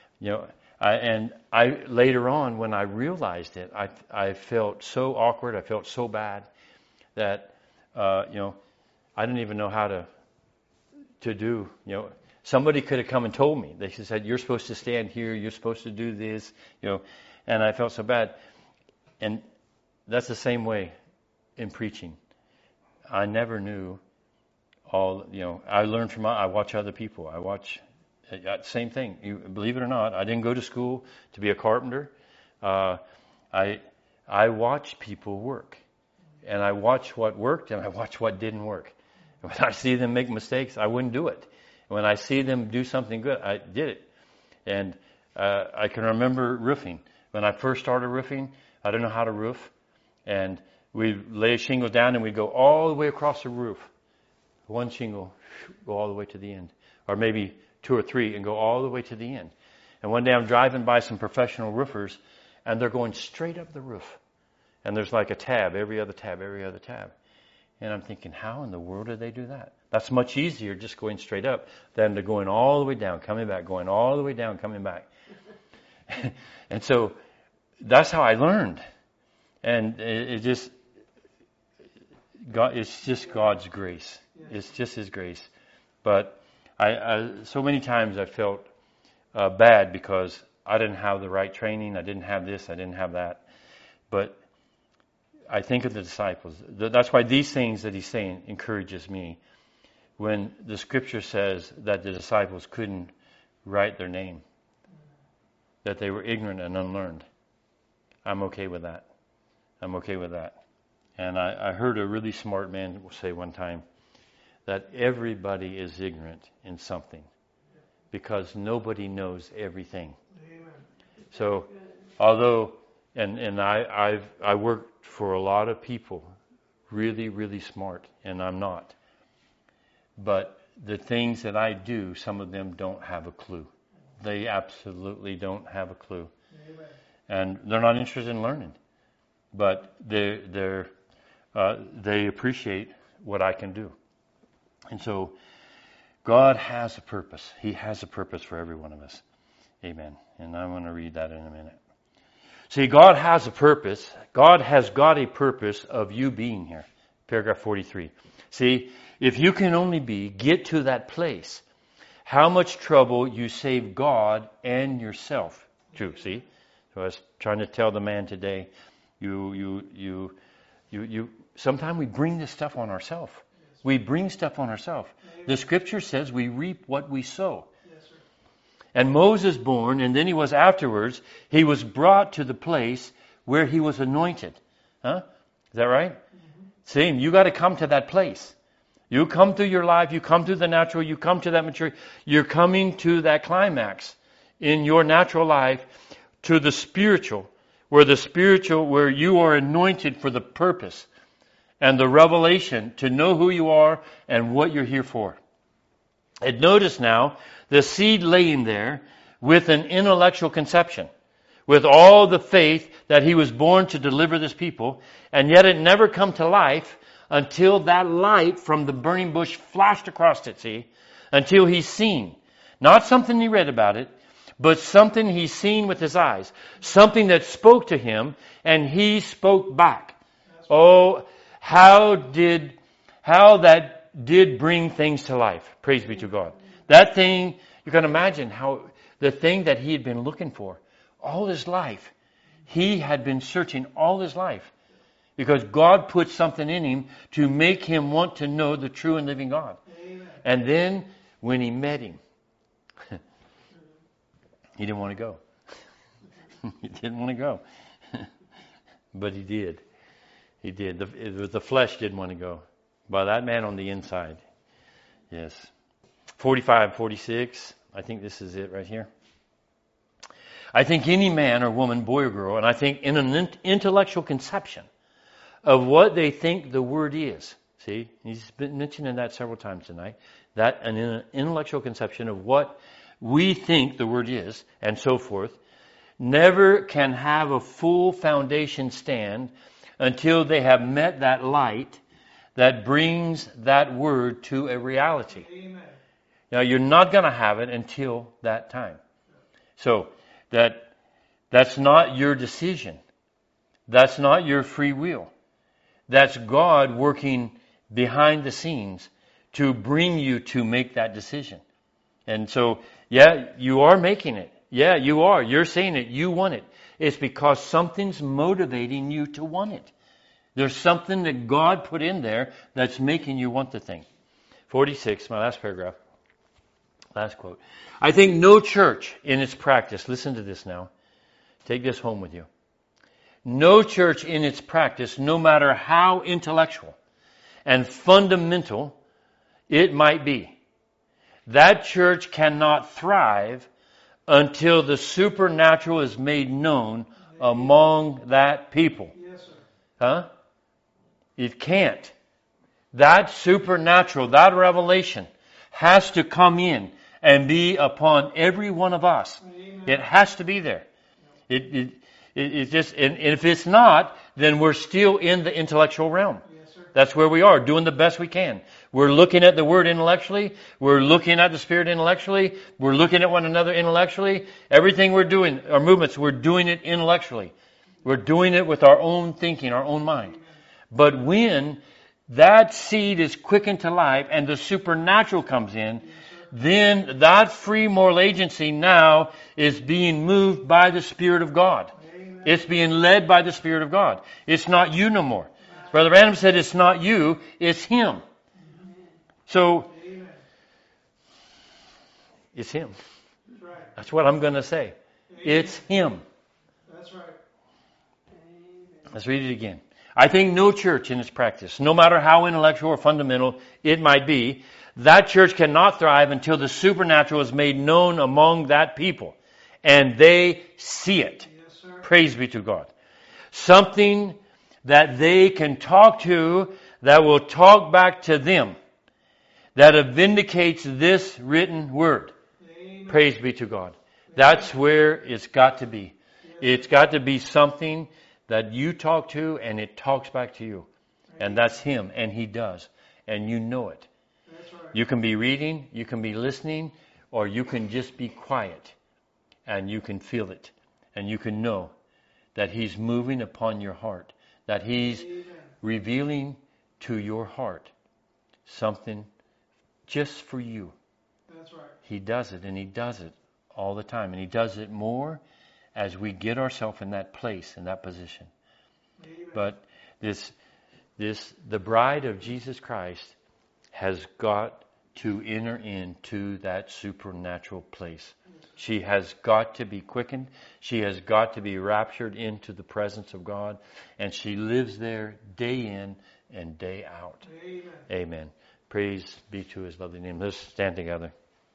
I later on, when I realized it, I felt so awkward. I felt so bad that I didn't even know how to do. Somebody could have come and told me. They said, "You're supposed to stand here. You're supposed to do this." And I felt so bad. And that's the same way in preaching. I never knew all. I learned from. I watch other people. I watch. Same thing. You believe it or not, I didn't go to school to be a carpenter. I watch people work, and I watch what worked, and I watch what didn't work. And when I see them make mistakes, I wouldn't do it. And when I see them do something good, I did it. And I can remember roofing. When I first started roofing, I didn't know how to roof, and we'd lay a shingle down, and we'd go all the way across the roof. One shingle, go all the way to the end, or maybe 2 or 3 and go all the way to the end. And one day I'm driving by some professional roofers, and they're going straight up the roof. And there's like a tab, every other tab. And I'm thinking, how in the world do they do that? That's much easier just going straight up than to going all the way down, coming back, going all the way down, coming back. And so that's how I learned. And it's just God's grace. It's just His grace. But I so many times I felt bad because I didn't have the right training. I didn't have this. I didn't have that. But I think of the disciples. That's why these things that He's saying encourages me. When the Scripture says that the disciples couldn't write their name, that they were ignorant and unlearned, I'm okay with that. I'm okay with that. And I heard a really smart man say one time that everybody is ignorant in something because nobody knows everything. Amen. So, although, and I worked for a lot of people, really, really smart, and I'm not. But the things that I do, some of them don't have a clue. They absolutely don't have a clue. Amen. And they're not interested in learning. But they appreciate what I can do. And so God has a purpose. He has a purpose for every one of us. Amen. And I'm going to read that in a minute. See, God has a purpose. God has got a purpose of you being here. Paragraph 43. See, if you can only get to that place, how much trouble you save God and yourself too. See? So I was trying to tell the man today, sometimes we bring this stuff on ourselves. We bring stuff on ourselves. The scripture says we reap what we sow. Yes, sir. And Moses born, and then he was afterwards, he was brought to the place where he was anointed. Huh? Is that right? Mm-hmm. Same. You got to come to that place. You come through your life, you come through the natural, you come to that maturity. You're coming to that climax in your natural life to the spiritual, where you are anointed for the purpose and the revelation to know who you are and what you're here for. And notice now, the seed laying there with an intellectual conception, with all the faith that he was born to deliver this people, and yet it never come to life until that light from the burning bush flashed across it, see? Until he's seen. Not something he read about it, but something he's seen with his eyes. Something that spoke to him, and he spoke back. Oh, how that did bring things to life. Praise be to God. That thing, you can imagine how the thing that he had been looking for all his life, he had been searching all his life. Because God put something in him to make him want to know the true and living God. Amen. And then when he met him, he didn't want to go. He didn't want to go. But he did. He did. The flesh didn't want to go. By that man on the inside. Yes. 45, 46. I think this is it right here. I think any man or woman, boy or girl, and I think in an intellectual conception of what they think the word is. See, he's been mentioning that several times tonight. That an intellectual conception of what we think the word is, and so forth, never can have a full foundation stand until they have met that light that brings that word to a reality. Amen. Now, you're not going to have it until that time. So, that's not your decision. That's not your free will. That's God working behind the scenes to bring you to make that decision. And so, yeah, you are making it. Yeah, you are. You're saying it. You want it. It's because something's motivating you to want it. There's something that God put in there that's making you want the thing. 46, my last paragraph. Last quote. I think no church in its practice, listen to this now. Take this home with you. No church in its practice, no matter how intellectual and fundamental it might be, that church cannot thrive until the supernatural is made known among that people. Yes, sir. Huh? It can't. That supernatural, that revelation has to come in and be upon every one of us. Amen. It has to be there. It just, and if it's not, then we're still in the intellectual realm. Yes, sir. That's where we are, doing the best we can. We're looking at the Word intellectually. We're looking at the Spirit intellectually. We're looking at one another intellectually. Everything we're doing, our movements, we're doing it intellectually. We're doing it with our own thinking, our own mind. But when that seed is quickened to life and the supernatural comes in, then that free moral agency now is being moved by the Spirit of God. Amen. It's being led by the Spirit of God. It's not you no more. Brother Adam said it's not you, it's Him. So, Amen. it's Him. That's right. That's what I'm going to say. It's Him. That's right. Let's read it again. I think no church in its practice, no matter how intellectual or fundamental it might be, that church cannot thrive until the supernatural is made known among that people. And they see it. Yes, sir. Praise be to God. Something that they can talk to that will talk back to them. that vindicates this written word. Amen. Praise be to God. That's where it's got to be. It's got to be something that you talk to and it talks back to you. And that's Him, and He does. And you know it. That's right. You can be reading, you can be listening, or you can just be quiet. And you can feel it. And you can know that He's moving upon your heart. That He's Amen. revealing to your heart something just for you. That's right. He does it, and He does it all the time. And He does it more as we get ourselves in that place, in that position. Amen. But the bride of Jesus Christ has got to enter into that supernatural place. She has got to be quickened. She has got to be raptured into the presence of God. And she lives there day in and day out. Amen. Amen. Praise be to His lovely name. Let's stand together.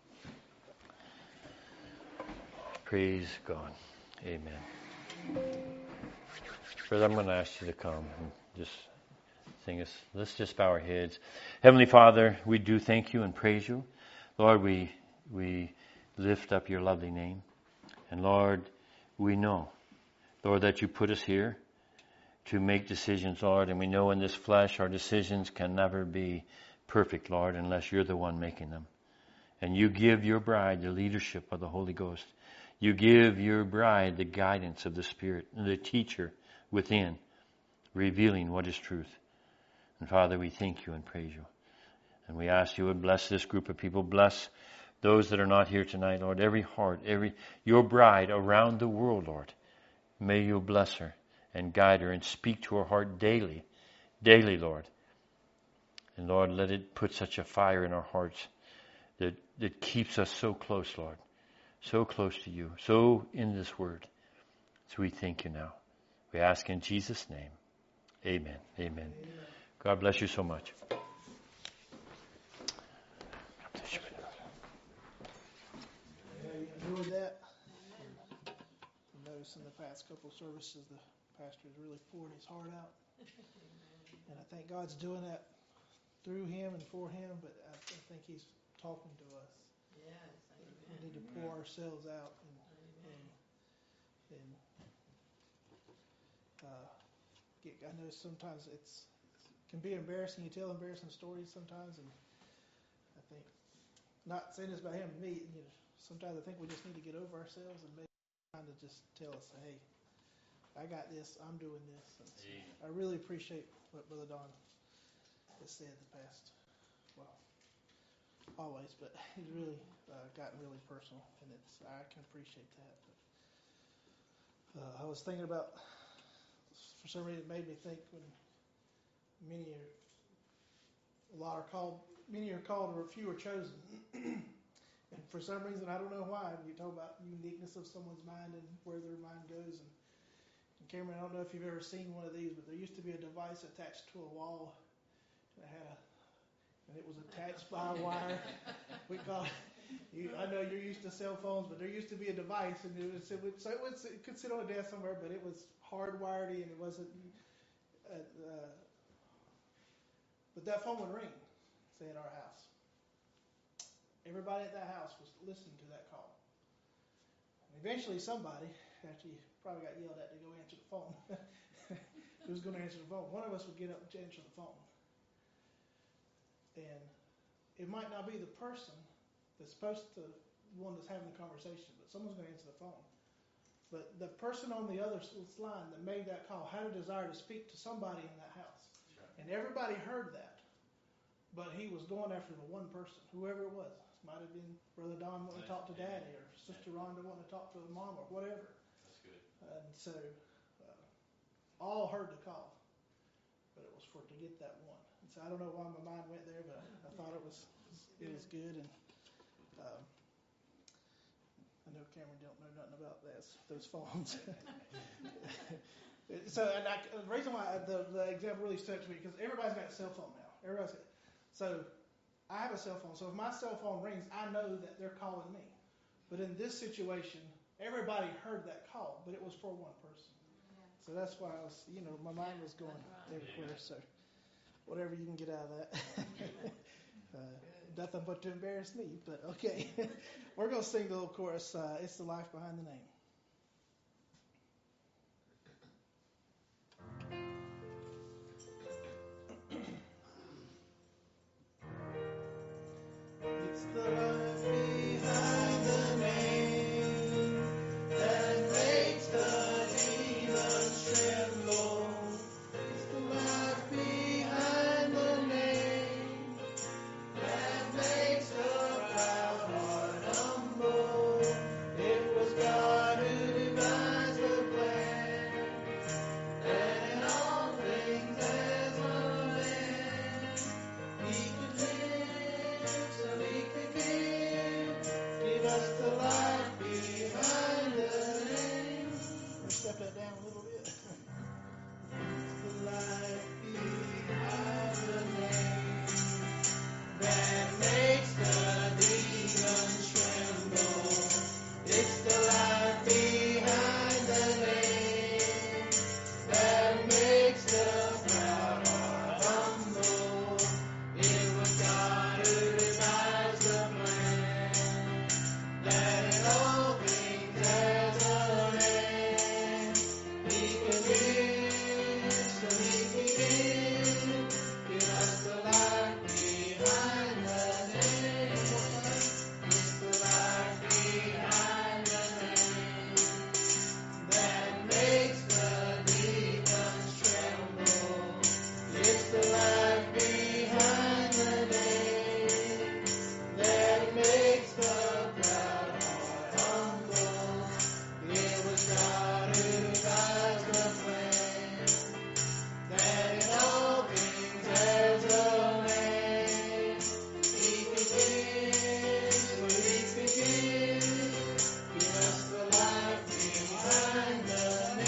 Praise God. Amen. Brother, I'm going to ask you to come and just sing us. Let's just bow our heads. Heavenly Father, we do thank You and praise You. Lord, we lift up Your lovely name. And Lord, we know, Lord, that You put us here to make decisions, Lord. And we know in this flesh our decisions can never be perfect, Lord, unless You're the one making them. And You give Your bride the leadership of the Holy Ghost. You give Your bride the guidance of the Spirit, the teacher within, revealing what is truth. And Father, we thank You and praise You. And we ask You would bless this group of people. Bless those that are not here tonight, Lord. Every heart, Your bride around the world, Lord. May You bless her and guide her and speak to her heart daily, Lord. And Lord, let it put such a fire in our hearts that keeps us so close, Lord. So close to You, so in this word. So we thank You now. We ask in Jesus' name. Amen. Amen. God bless you so much. Yeah, you enjoyed that? I noticed in the past couple of services the pastor is really pouring his heart out. And I think God's doing that through him and for him, but I think He's talking to us. Yes, We need to pour ourselves out and I know sometimes it can be embarrassing. You tell embarrassing stories sometimes, and I think, not saying this about him and me, sometimes I think we just need to get over ourselves and maybe trying to just tell us, hey, I got this, I'm doing this. I really appreciate what Brother Don has said the past, well, always, but he's really gotten really personal, and I can appreciate that. But, I was thinking about, for some reason, it made me think when many are called, or few are chosen. And for some reason, I don't know why, you talk about uniqueness of someone's mind and where their mind goes. And Cameron, I don't know if you've ever seen one of these, but there used to be a device attached to a wall that and it was attached by a wire. We call it. I know you're used to cell phones, but there used to be a device, and it could sit on a desk somewhere, but it was hardwired in. It wasn't. But that phone would ring, say at our house. Everybody at that house was listening to that call. And eventually, somebody, after you probably got yelled at to go answer the phone, who's going to answer the phone? One of us would get up to answer the phone, and it might not be the person that's supposed to, the one that's having the conversation, but someone's going to answer the phone. But the person on the other line that made that call had a desire to speak to somebody in that house. Right. And everybody heard that. But he was going after the one person, whoever it was. Might have been Brother Don wanting to talk to Daddy, or Sister Rhonda wanting to talk to Mom, or whatever. That's good. And so all heard the call. But it was to get that one. And so I don't know why my mind went there, but I thought it was good. And I know Cameron don't know nothing about those phones. So, and the reason why the example really stuck to me, because everybody's got a cell phone now. So I have a cell phone. So if my cell phone rings, I know that they're calling me. But in this situation, everybody heard that call, but it was for one person. So that's why I was, my mind was going everywhere. So whatever you can get out of that. Nothing but to embarrass me, but okay. We're going to sing the little chorus, It's the Life Behind the Name. It's the life behind the name that makes the demons tremble. It's the life behind the name that makes the proud heart humble. It was God who devised the plan, that in all things as a man he could live, so he could give us the life behind the name. Let's step that down a little bit. It's the life behind the name that makes the demons tremble. It's the life behind the name that makes the proud heart humble. It was God who devised the plan, that in all things as a man he could live, so he could give us the life behind the name. It's the life behind the name that makes the demons tremble. It's the life behind the name that makes the proud heart humble. It was God who devised the plan, that in all things as a man he could give, so he could give us the life behind the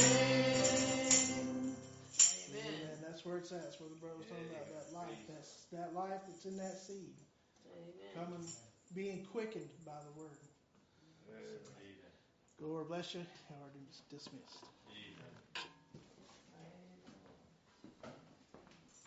name. Amen. That's where it's at. That's where the brother was talking about that life. That's that life that's in that seed, coming, being quickened by the word. Lord bless you. You are dismissed.